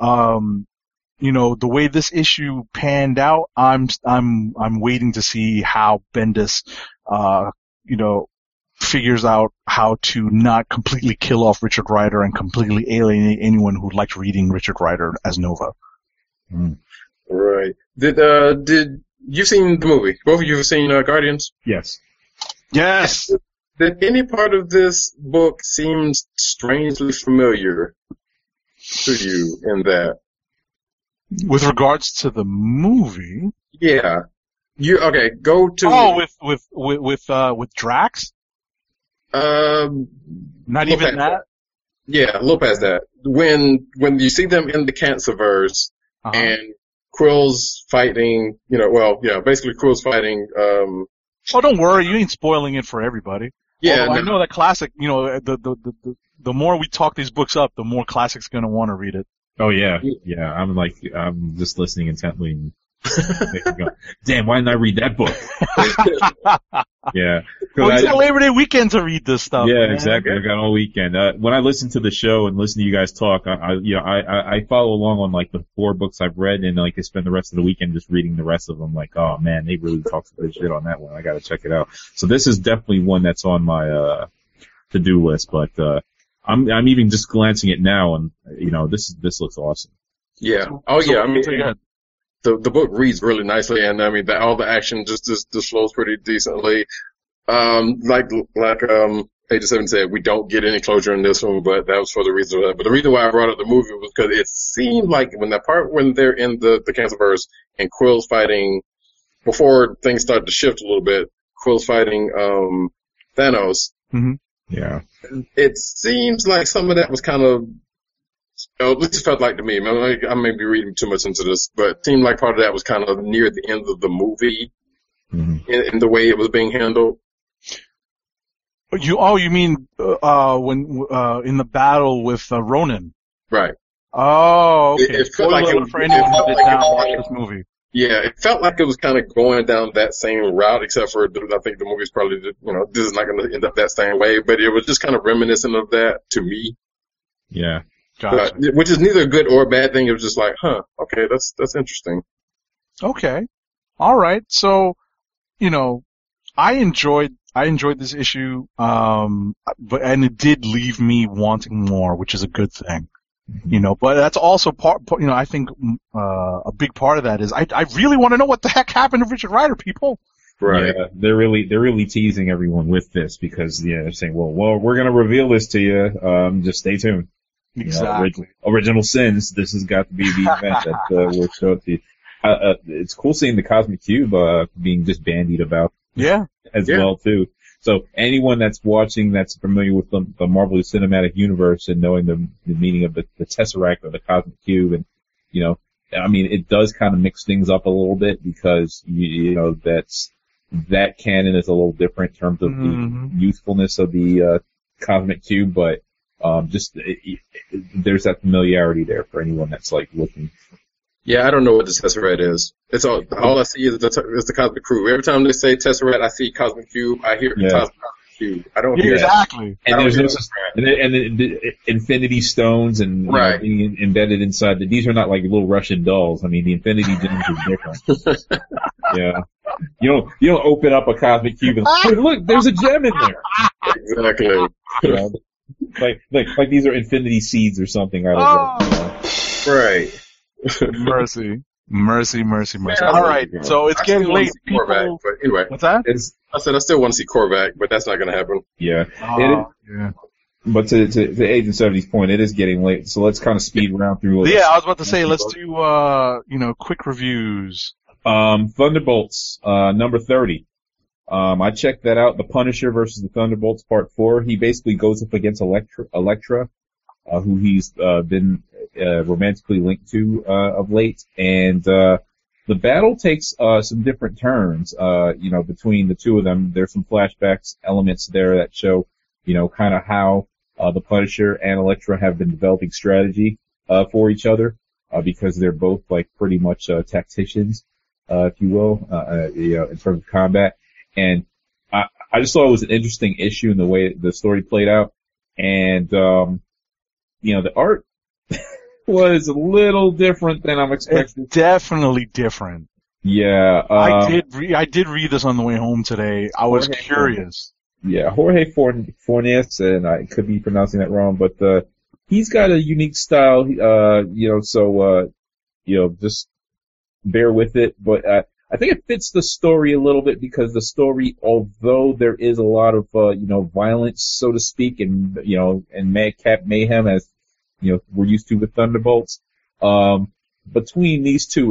the way this issue panned out, I'm waiting to see how Bendis figures out how to not completely kill off Richard Rider and completely alienate anyone who liked reading Richard Rider as Nova. Right. Did you seen the movie? Both of you have seen Guardians? Yes. Yes. Did any part of this book seem strangely familiar to you in that? With regards to the movie? Yeah. Go to. With Drax? Not even that? Yeah, a little past that. When you see them in the Cancerverse and Quill's fighting, basically Quill's fighting, oh, don't worry, you ain't spoiling it for everybody. Yeah. I know that Classic, the more we talk these books up, the more Classic's gonna want to read it. Oh yeah. Yeah. I'm just listening intently and damn, why didn't I read that book? Yeah. Well, you got Labor Day weekend to read this stuff. Yeah, man. exactly. I got all weekend. When I listen to the show and listen to you guys talk, I follow along on the 4 books I've read, and I spend the rest of the weekend just reading the rest of them. Oh man, they really talk some good shit on that one. I gotta check it out. So this is definitely one that's on my to-do list, but I'm even just glancing at now, and this looks awesome. Yeah. The book reads really nicely, and all the action just flows pretty decently. Agent 7 said, we don't get any closure in this one, but that was for the reason of that. But the reason why I brought up the movie was because it seemed like when they're in the Cancerverse and Quill's fighting, before things started to shift a little bit, Quill's fighting Thanos. Mm-hmm. Yeah. It seems like some of that was kind of At least it felt like to me. I may be reading too much into this, but it seemed like part of that was kind of near the end of the movie in the way it was being handled. You mean when in the battle with Ronan? Right. Oh, okay. It felt like it was, for anyone who did not watch like, this movie. Yeah, it felt like it was kind of going down that same route, except for I think the movie's probably, this is not going to end up that same way, but it was just kind of reminiscent of that to me. Yeah. Gotcha. Which is neither a good or a bad thing. It was just like, okay, that's interesting. Okay. All right. So, I enjoyed this issue, but it did leave me wanting more, which is a good thing. But that's also part, I think, a big part of that is I really want to know what the heck happened to Richard Rider, people. Right. Yeah, they're really teasing everyone with this because, they're saying, well, we're going to reveal this to you. Just stay tuned. Exactly. Original Sins. This has got to be the event that we're showing to you. It's cool seeing the Cosmic Cube, being just bandied about. Yeah. As well, too. So anyone that's watching that's familiar with the Marvel Cinematic Universe and knowing the meaning of the Tesseract or the Cosmic Cube, and it does kind of mix things up a little bit because that canon is a little different in terms of the usefulness of the Cosmic Cube, but there's that familiarity there for anyone that's like looking. Yeah, I don't know what the Tesseract is. It's all I see is the Cosmic Cube. Every time they say Tesseract, I see Cosmic Cube. I hear Cosmic Cube. I don't hear exactly. And there's the Infinity Stones and being embedded inside. These are not like little Russian dolls. I mean, the Infinity Gems are different. Yeah, you don't open up a Cosmic Cube and hey, look, there's a gem in there. Exactly. Like these are Infinity Seeds or something. Right. Mercy. All right, so it's getting late. Korvac, but anyway, what's that? I said I still want to see Korvac, but that's not going to happen. Yeah. Yeah. But to Agent 70's point, it is getting late, so let's kind of speed around through. Yeah, I was about to say, let's do quick reviews. Thunderbolts, number 30. I checked that out. The Punisher versus the Thunderbolts, Part 4. He basically goes up against Elektra, who he's been romantically linked to of late, and the battle takes some different turns. Between the two of them, there's some flashbacks elements there that show, kind of how the Punisher and Elektra have been developing strategy for each other, because they're both like pretty much tacticians, if you will, in terms of combat. And I just thought it was an interesting issue in the way the story played out, and the art was a little different than I'm expecting. It's definitely different. Yeah. I did read this on the way home today. I was curious. Yeah, Jorge Fornes, and I could be pronouncing that wrong, but he's got a unique style, just bear with it. But I think it fits the story a little bit because the story, although there is a lot of violence, so to speak, and madcap mayhem as we're used to with Thunderbolts, between these two,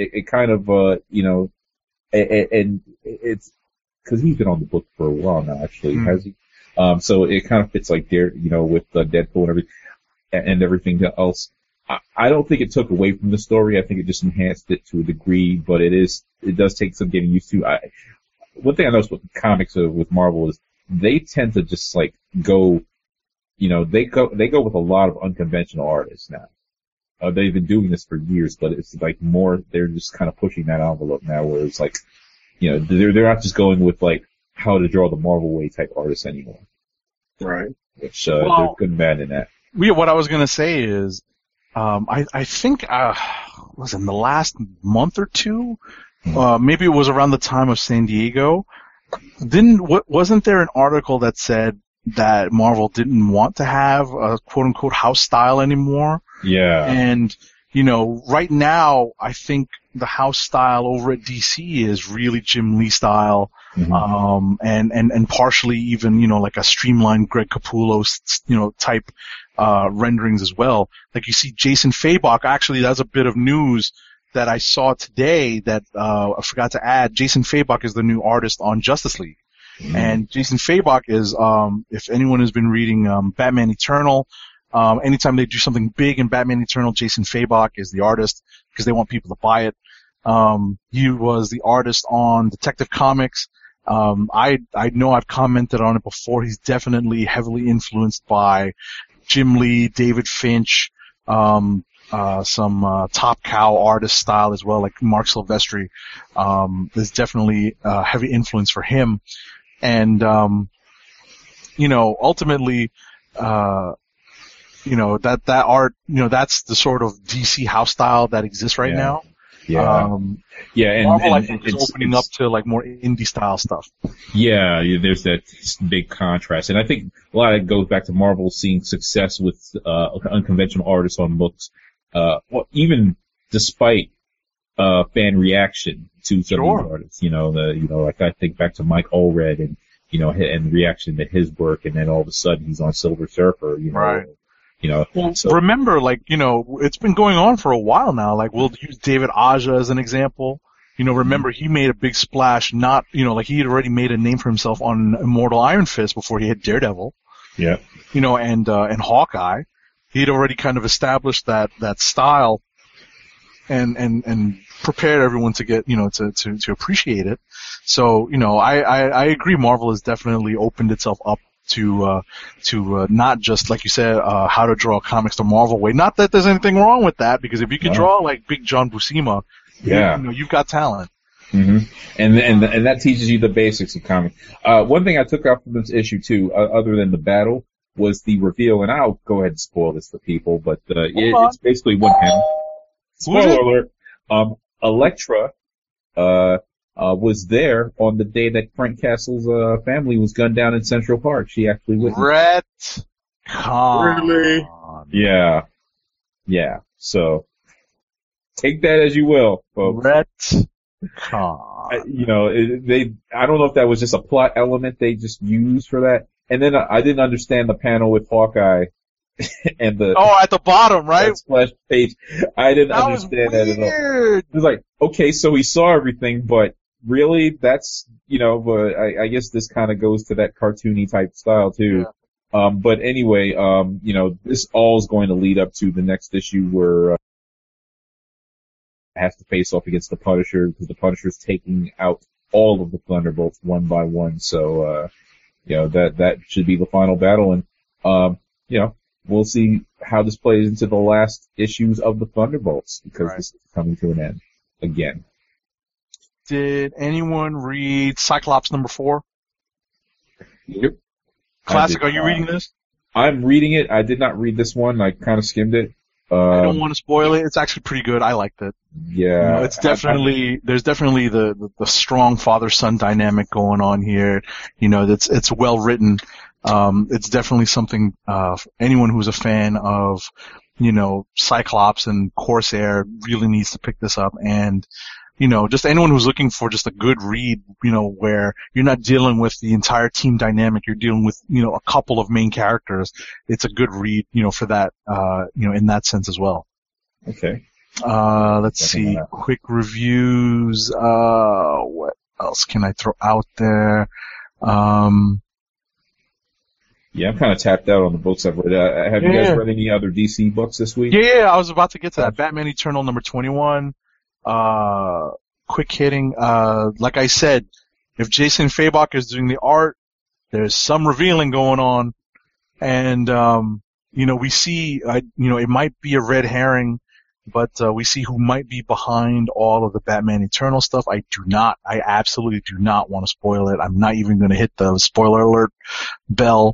and it's because he's been on the book for a while now, actually, has he? So it kind of fits like there, with Deadpool and everything else. I don't think it took away from the story. I think it just enhanced it to a degree, but it does take some getting used to. One thing I noticed with comics with Marvel is they tend to just like go, they go with a lot of unconventional artists now. They've been doing this for years, but it's like more, they're just kind of pushing that envelope now where it's like, they're not just going with like how to draw the Marvel way type artists anymore. Right. Which, they're good and bad in that. What I was gonna say is, I think, was in the last month or two, maybe it was around the time of San Diego, wasn't there an article that said that Marvel didn't want to have a quote unquote house style anymore? Yeah. And, right now, I think the house style over at DC is really Jim Lee style, and partially even, like a streamlined Greg Capullo, type, renderings as well. Like you see Jason Fabok, actually that's a bit of news that I saw today that, I forgot to add. Jason Fabok is the new artist on Justice League. And Jason Fabok is, if anyone has been reading, Batman Eternal, Anytime they do something big in Batman Eternal, Jason Fabok is the artist because they want people to buy it. He was the artist on Detective Comics. I know I've commented on it before. He's definitely heavily influenced by Jim Lee, David Finch, some Top Cow artist style as well, like Mark Silvestri. There's definitely heavy influence for him. And, ultimately, that art, that's the sort of DC house style that exists right now. Yeah. And Marvel, I think, is opening up to like more indie style stuff. Yeah, there's that big contrast, and I think a lot of it goes back to Marvel seeing success with unconventional artists on books, even despite fan reaction to some of these artists. Like I think back to Mike Allred and and reaction to his work, and then all of a sudden he's on Silver Surfer. Right. So remember, it's been going on for a while now. Like, we'll use David Aja as an example. Remember, he made a big splash, he had already made a name for himself on Immortal Iron Fist before he hit Daredevil. Yeah. And Hawkeye. He'd already kind of established that style and prepared everyone to get, to appreciate it. So, I agree Marvel has definitely opened itself up to not just, like you said, how to draw comics the Marvel way. Not that there's anything wrong with that, because if you can draw like Big John Buscema, you've got talent. Mm-hmm. And that teaches you the basics of comics. One thing I took out from this issue too, other than the battle, was the reveal, and I'll go ahead and spoil this for people, but it's basically what happened. Spoiler alert. Elektra was there on the day that Frank Castle's family was gunned down in Central Park. She actually witnessed. Really? Yeah. So take that as you will, folks. I don't know if that was just a plot element they just used for that. And then I didn't understand the panel with Hawkeye and the at the bottom, right? Splash page. I didn't understand that at all. It was like, okay, so he saw everything, but really, that's, but I guess this kind of goes to that cartoony type style too. Yeah. But anyway, this all is going to lead up to the next issue where has to face off against the Punisher, because the Punisher's taking out all of the Thunderbolts one by one. So, that should be the final battle, and we'll see how this plays into the last issues of the Thunderbolts, because this is coming to an end again. Did anyone read Cyclops number 4? Yep. Classic, are you reading this? I'm reading it. I did not read this one. I kind of skimmed it. I don't want to spoil it. It's actually pretty good. I liked it. Yeah. It's definitely, there's definitely the strong father-son dynamic going on here. It's well written. It's definitely something, anyone who's a fan of, Cyclops and Corsair really needs to pick this up. And, just anyone who's looking for just a good read, where you're not dealing with the entire team dynamic, you're dealing with, a couple of main characters. It's a good read, for that, in that sense as well. Okay. Let's see. Quick reviews. What else can I throw out there? Yeah, I'm kind of tapped out on the books I've read. Have you guys read any other DC books this week? Yeah, I was about to get to that. Batman Eternal number 21. Quick hitting. Like I said, if Jason Fabok is doing the art, there's some revealing going on. And, we see, it might be a red herring, but we see who might be behind all of the Batman Eternal stuff. I absolutely do not want to spoil it. I'm not even going to hit the spoiler alert bell.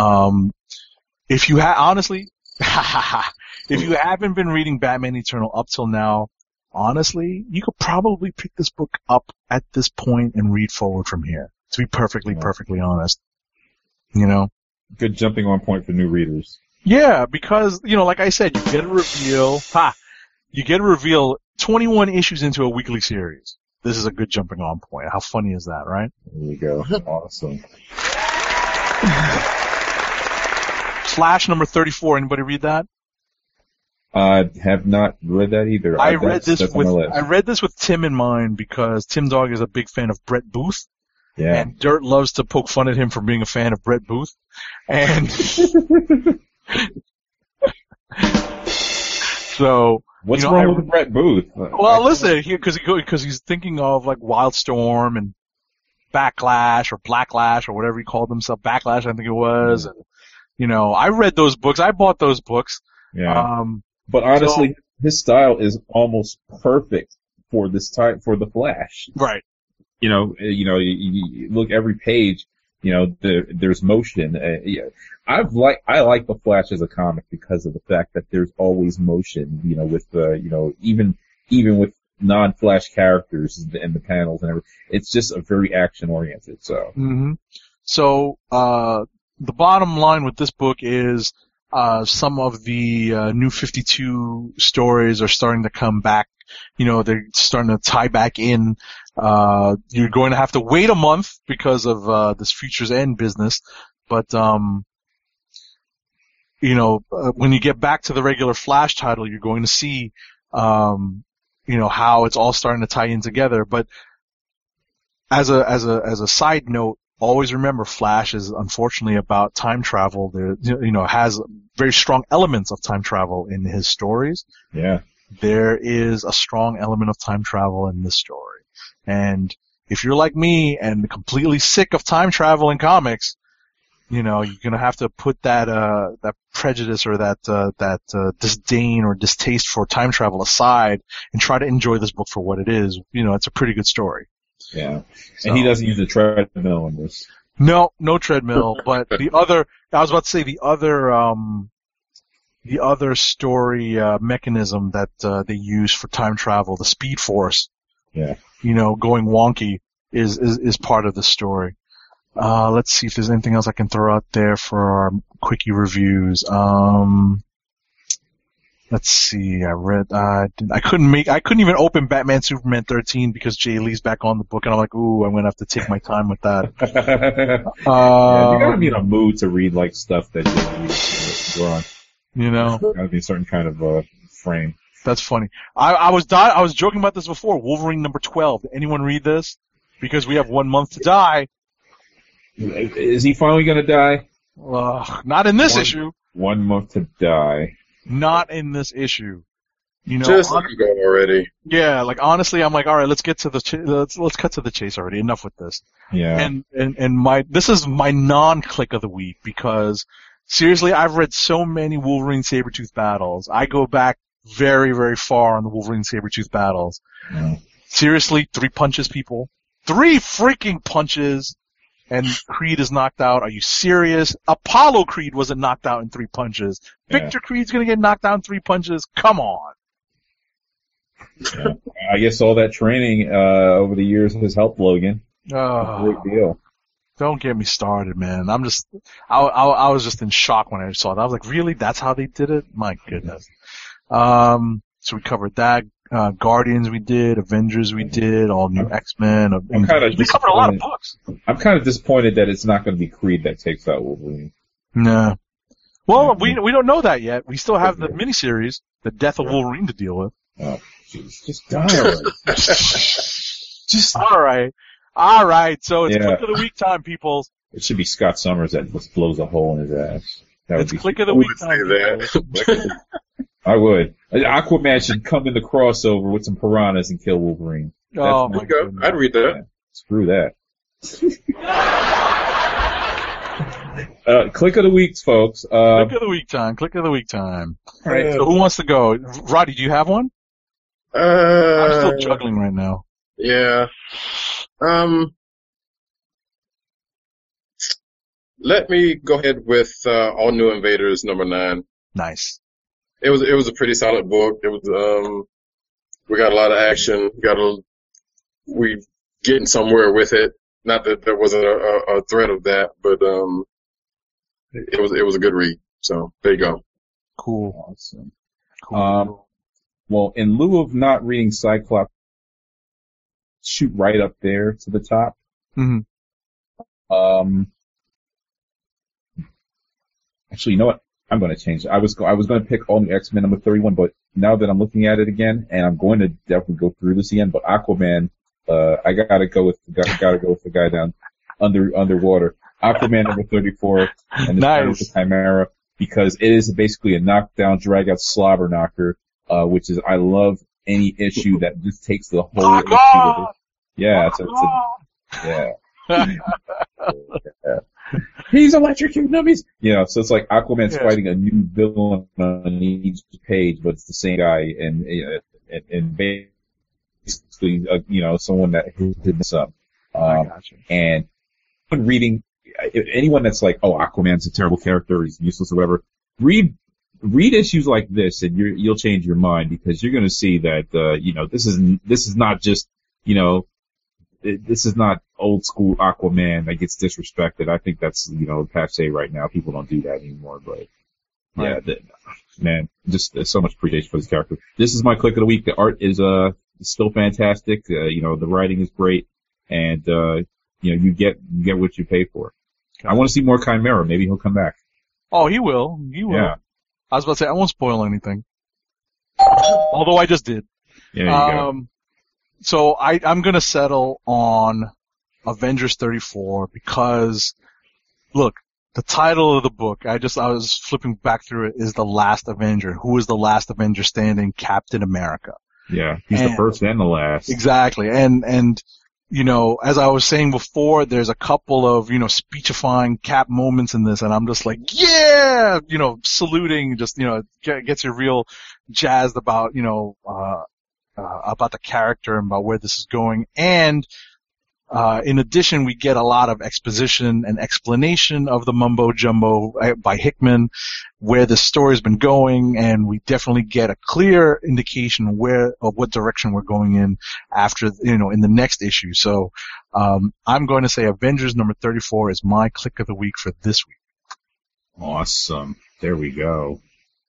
If you honestly, if you haven't been reading Batman Eternal up till now, honestly, you could probably pick this book up at this point and read forward from here. To be perfectly honest. Good jumping on point for new readers. Yeah, because, like I said, you get a reveal. You get a reveal 21 issues into a weekly series. This is a good jumping on point. How funny is that, right? There you go. Awesome. Flash number 34. Anybody read that? I have not read that either. I read this with Tim in mind, because Tim Dog is a big fan of Brett Booth. Yeah. And Dirt loves to poke fun at him for being a fan of Brett Booth. And So What's you know, wrong with Brett Booth? well, listen, because he's thinking of like Wildstorm and Backlash or Blacklash or whatever he called himself, Backlash, I think it was. And, you know, I read those books. I bought those books. Yeah. But honestly, his style is almost perfect for this type, for the Flash. Right. You know, you look every page, you know, there's motion. Yeah. I like the Flash as a comic because of the fact that there's always motion, you know, with you know, even with non-Flash characters and the panels and everything. It's just a very action oriented, so. Mm-hmm. So, the bottom line with this book is, some of the, New 52 stories are starting to come back. You know, they're starting to tie back in. You're going to have to wait a month because of, this Future's End business. But, you know, when you get back to the regular Flash title, you're going to see, you know, how it's all starting to tie in together. But as a side note, always remember Flash is unfortunately about time travel. There, you know, has very strong elements of time travel in his stories. Yeah. There is a strong element of time travel in this story. And if you're like me and completely sick of time travel in comics, you know, you're gonna have to put that prejudice or that disdain or distaste for time travel aside and try to enjoy this book for what it is. You know, it's a pretty good story. Yeah. So. And he doesn't use a treadmill in this. No treadmill, but I was about to say the other story, mechanism that, they use for time travel, the Speed Force. Yeah. You know, going wonky is part of the story. Let's see if there's anything else I can throw out there for our quickie reviews. Let's see. I couldn't even open Batman Superman 13 because Jay Lee's back on the book, and I'm like, ooh, I'm gonna have to take my time with that. Yeah, you gotta be in a mood to read like stuff that you're on. You know, gotta be a certain kind of frame. That's funny. I was joking about this before. Wolverine number 12. Did anyone read this? Because we have 1 month to die. Is he finally gonna die? Not in this issue. 1 month to die. Not in this issue. You know, just let him go already. Yeah, like honestly, I'm like, all right, let's get to let's cut to the chase already. Enough with this. Yeah. And this is my non-click of the week because seriously, I've read so many Wolverine Sabretooth battles. I go back very, very far on the Wolverine Sabretooth battles. Yeah. Seriously, 3 punches, people. 3 freaking punches. And Creed is knocked out. Are you serious? Apollo Creed wasn't knocked out in 3 punches. Yeah. Victor Creed's gonna get knocked out in 3 punches? Come on. Yeah. I guess all that training over the years has helped Logan. Oh, Great deal. Don't get me started, man. I was just in shock when I saw that. I was like, really? That's how they did it? My goodness. So we covered that. Guardians we did, Avengers we did, all new X-Men. We covered a lot of books. I'm kind of disappointed that it's not going to be Creed that takes out Wolverine. Nah. Well, we don't know that yet. We still have the miniseries, The Death of Wolverine, to deal with. Oh, jeez. Just die already. Just alright. So it's Click of the Week time, people. It should be Scott Summers that just blows a hole in his ass. It's Click of the Week time. I would. Aquaman should come in the crossover with some piranhas and kill Wolverine. Oh my God. I'd read that. Yeah, screw that. Click of the weeks, folks. Click of the week time. All right. So who wants to go? Roddy, do you have one? I'm still juggling right now. Yeah. Let me go ahead with All New Invaders number 9. Nice. It was a pretty solid book. It was we got a lot of action. We getting somewhere with it. Not that there wasn't a threat of that, but it was a good read. So there you go. Cool. Awesome. Cool. Well, in lieu of not reading Cyclops, shoot right up there to the top. Mm-hmm. Actually, you know what? I'm going to change it. I was going to pick All New X-Men number 31, but now that I'm looking at it again, and I'm going to definitely go through this again, but Aquaman, I gotta go with the guy down underwater. Aquaman number 34, and this Nice. with the Chimera. because it is basically a knockdown, drag out slobber knocker, which is, I love any issue that just takes the whole issue with it. Yeah, yeah. He's electrocuting them. So it's like Aquaman's fighting a new villain on each page, but it's the same guy, and basically, someone that hit this up. And when reading, anyone that's like, oh, Aquaman's a terrible character, he's useless or whatever, read issues like this, and you'll change your mind, because you're going to see that, this is not just, this is not old school Aquaman that gets disrespected. I think that's, passe right now. People don't do that anymore, but yeah, man, just there's so much appreciation for this character. This is my click of the week. The art is, still fantastic. The writing is great, and, you get what you pay for. Okay. I want to see more Chimera. Maybe he'll come back. Oh, he will. Yeah. I was about to say, I won't spoil anything. Although I just did. Yeah, you go. So I'm gonna settle on Avengers 34 because, look, the title of the book, I was flipping back through it, is The Last Avenger. Who is the last Avenger standing? Captain America. Yeah, he's the first and the last. Exactly. And, as I was saying before, there's a couple of, speechifying Cap moments in this, and I'm just like, yeah! Saluting, just, gets you real jazzed about, about the character and about where this is going. And in addition, we get a lot of exposition and explanation of the mumbo jumbo by Hickman, where the story's been going, and we definitely get a clear indication of what direction we're going in after, in the next issue. So I'm going to say Avengers number 34 is my click of the week for this week. Awesome. There we go.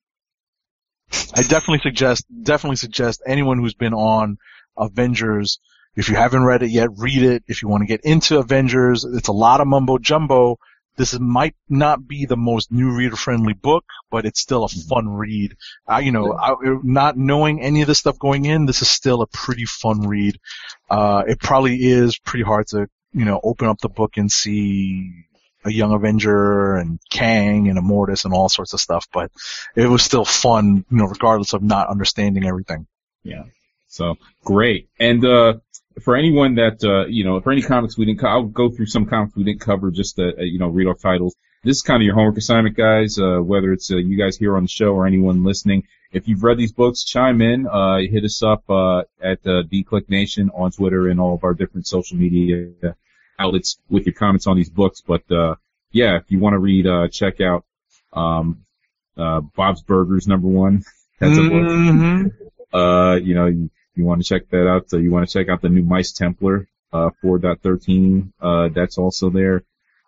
I definitely suggest anyone who's been on Avengers, if you haven't read it yet, read it. If you want to get into Avengers, it's a lot of mumbo jumbo. This might not be the most new reader friendly book, but it's still a fun read. Not knowing any of this stuff going in, this is still a pretty fun read. It probably is pretty hard to, open up the book and see a Young Avenger and Kang and Immortus and all sorts of stuff, but it was still fun, regardless of not understanding everything. Yeah. So, great. And, for anyone that, for any comics we didn't, I'll go through some comics we didn't cover just to, read off titles. This is kind of your homework assignment, guys, whether it's, you guys here on the show or anyone listening. If you've read these books, chime in, hit us up, at, The Click Nation on Twitter and all of our different social media outlets with your comments on these books. But, if you want to read, check out, Bob's Burgers #1. That's a book. You want to check that out. So you want to check out the new Mice Templar, 4.13. That's also there.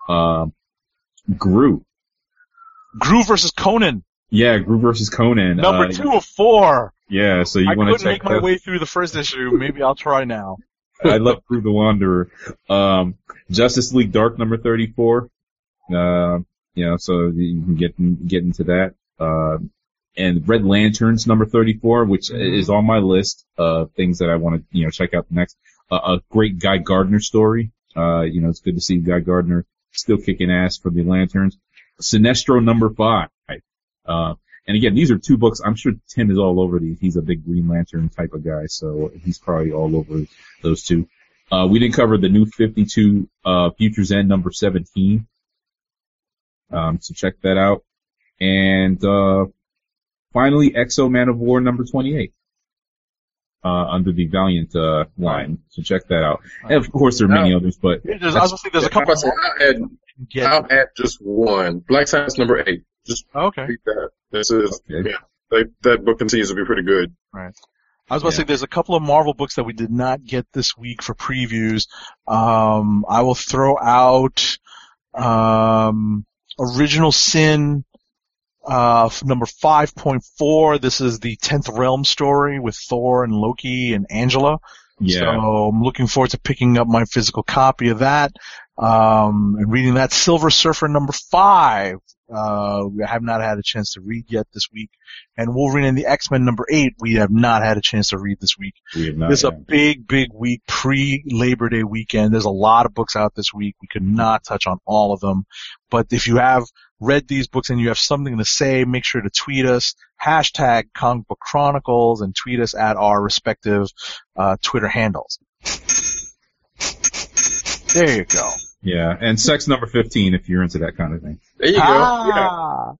Gru versus Conan. Yeah, Gru versus Conan. Number 2 of 4. Yeah, so you want to check that. I couldn't make my way through the first issue. Maybe I'll try now. I love Gru the Wanderer. Justice League Dark number 34. So you can get into that. And Red Lanterns number 34, which is on my list of things that I want to, check out next. A great Guy Gardner story. It's good to see Guy Gardner still kicking ass for the Lanterns. Sinestro number 5. And again, these are 2 books. I'm sure Tim is all over these. He's a big Green Lantern type of guy, so he's probably all over those 2. We didn't cover the new 52, Future's End number 17. So check that out. And, finally, Exo Man of War number 28. Under the Valiant, line. So check that out. And of course there are many others, but. There's a couple more. I'll add just one. Black Science number 8. Just okay. Read that. This is, that book continues to be pretty good. Right. I was about to say there's a couple of Marvel books that we did not get this week for previews. I will throw out, Original Sin, number 5.4. This is the 10th Realm story with Thor and Loki and Angela. Yeah. So I'm looking forward to picking up my physical copy of that, and reading that. Silver Surfer number 5. We have not had a chance to read yet this week. And Wolverine and the X-Men number 8, we have not had a chance to read this week. We have not. This is a big week, pre-Labor Day weekend. There's a lot of books out this week. We could not touch on all of them. But if you have read these books and you have something to say, make sure to tweet us, hashtag Comic Book Chronicles, and tweet us at our respective Twitter handles. There you go. Yeah, and sex number 15 if you're into that kind of thing. There you go. Yeah.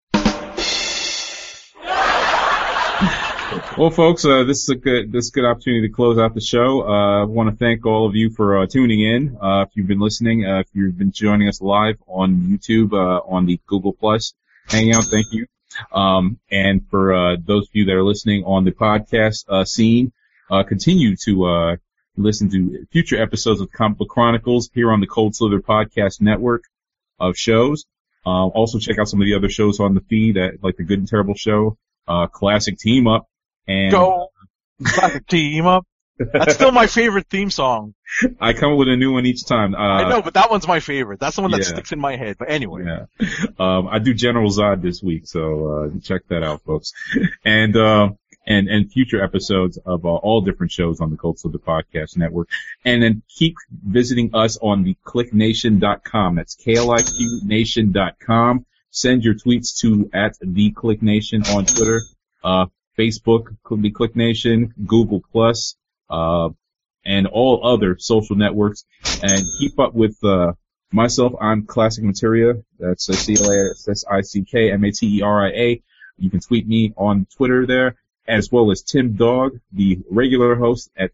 Well, folks, this is a good opportunity to close out the show. I want to thank all of you for tuning in. If you've been listening, if you've been joining us live on YouTube, on the Google Plus Hangout, thank you. And for those of you that are listening on the podcast scene, continue to listen to future episodes of Comic Book Chronicles here on the Cold Slither Podcast Network of shows. Also check out some of the other shows on the feed, like the Good and Terrible Show, Classic Team Up, and Go! Classic Team Up. That's still my favorite theme song. I come up with a new one each time. I know, but that one's my favorite. That's the one that sticks in my head. But anyway. Yeah. I do General Zod this week, so check that out, folks. And future episodes of all different shows on the Cold Slither Podcast Network. And then keep visiting us on the clicknation.com. That's KLIQnation.com. Send your tweets to @TheClickNation on Twitter, Facebook, the Click Nation, Google Plus, and all other social networks. And keep up with myself. I'm Classic Materia. That's ClassicMateria. You can tweet me on Twitter there, as well as Tim Dog, the regular host at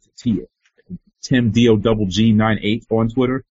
TimDOGG98 on Twitter.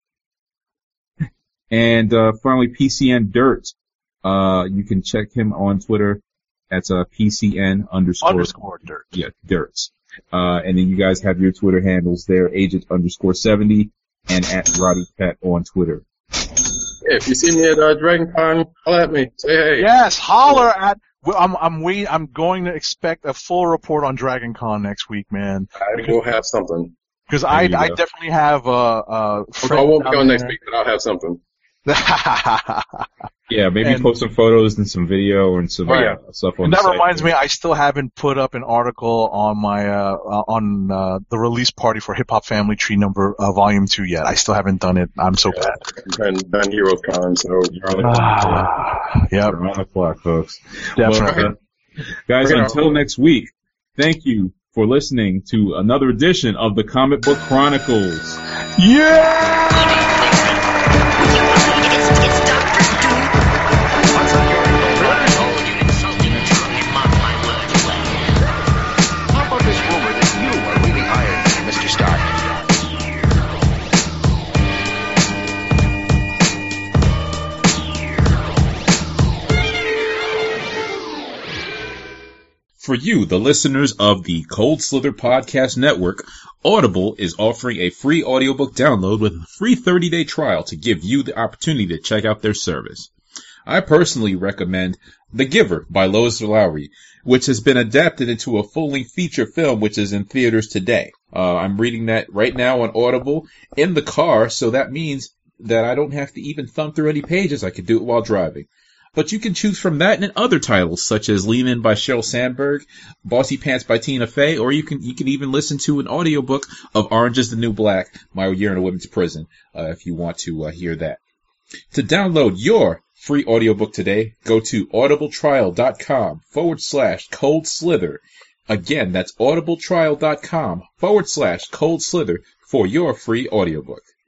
And finally, PCN Dirt. You can check him on Twitter. That's PCN _. Dirt. Yeah, Dirts. And then you guys have your Twitter handles there, Agent _70 and @RoddyPet on Twitter. Hey, if you see me at Dragon Con, holler at me. Say hey. Yes, holler at. I'm going to expect a full report on Dragon Con next week, man. I will have something. Because I definitely have I won't be on next week, but I'll have something. Yeah, maybe post some photos and some video and some stuff on and the that site. reminds me, I still haven't put up an article on my the release party for Hip Hop Family Tree Volume 2 yet. I still haven't done it. I'm so bad. Done Heroes Con, so you're on the clock. Yeah, around the clock, folks. Definitely. Well, guys, until next week, thank you for listening to another edition of the Comic Book Chronicles. Yeah! How about this rumor that you are really hired, Mr. Stark? For you, the listeners of the Cold Slither Podcast Network, Audible is offering a free audiobook download with a free 30-day trial to give you the opportunity to check out their service. I personally recommend The Giver by Lois Lowry, which has been adapted into a full-length feature film which is in theaters today. I'm reading that right now on Audible in the car, so that means that I don't have to even thumb through any pages. I can do it while driving. But you can choose from that and other titles, such as Lean In by Sheryl Sandberg, Bossy Pants by Tina Fey, or you can even listen to an audiobook of Orange is the New Black, My Year in a Women's Prison, if you want to hear that. To download your free audiobook today, go to audibletrial.com/Cold Slither. Again, that's audibletrial.com/Cold Slither for your free audiobook.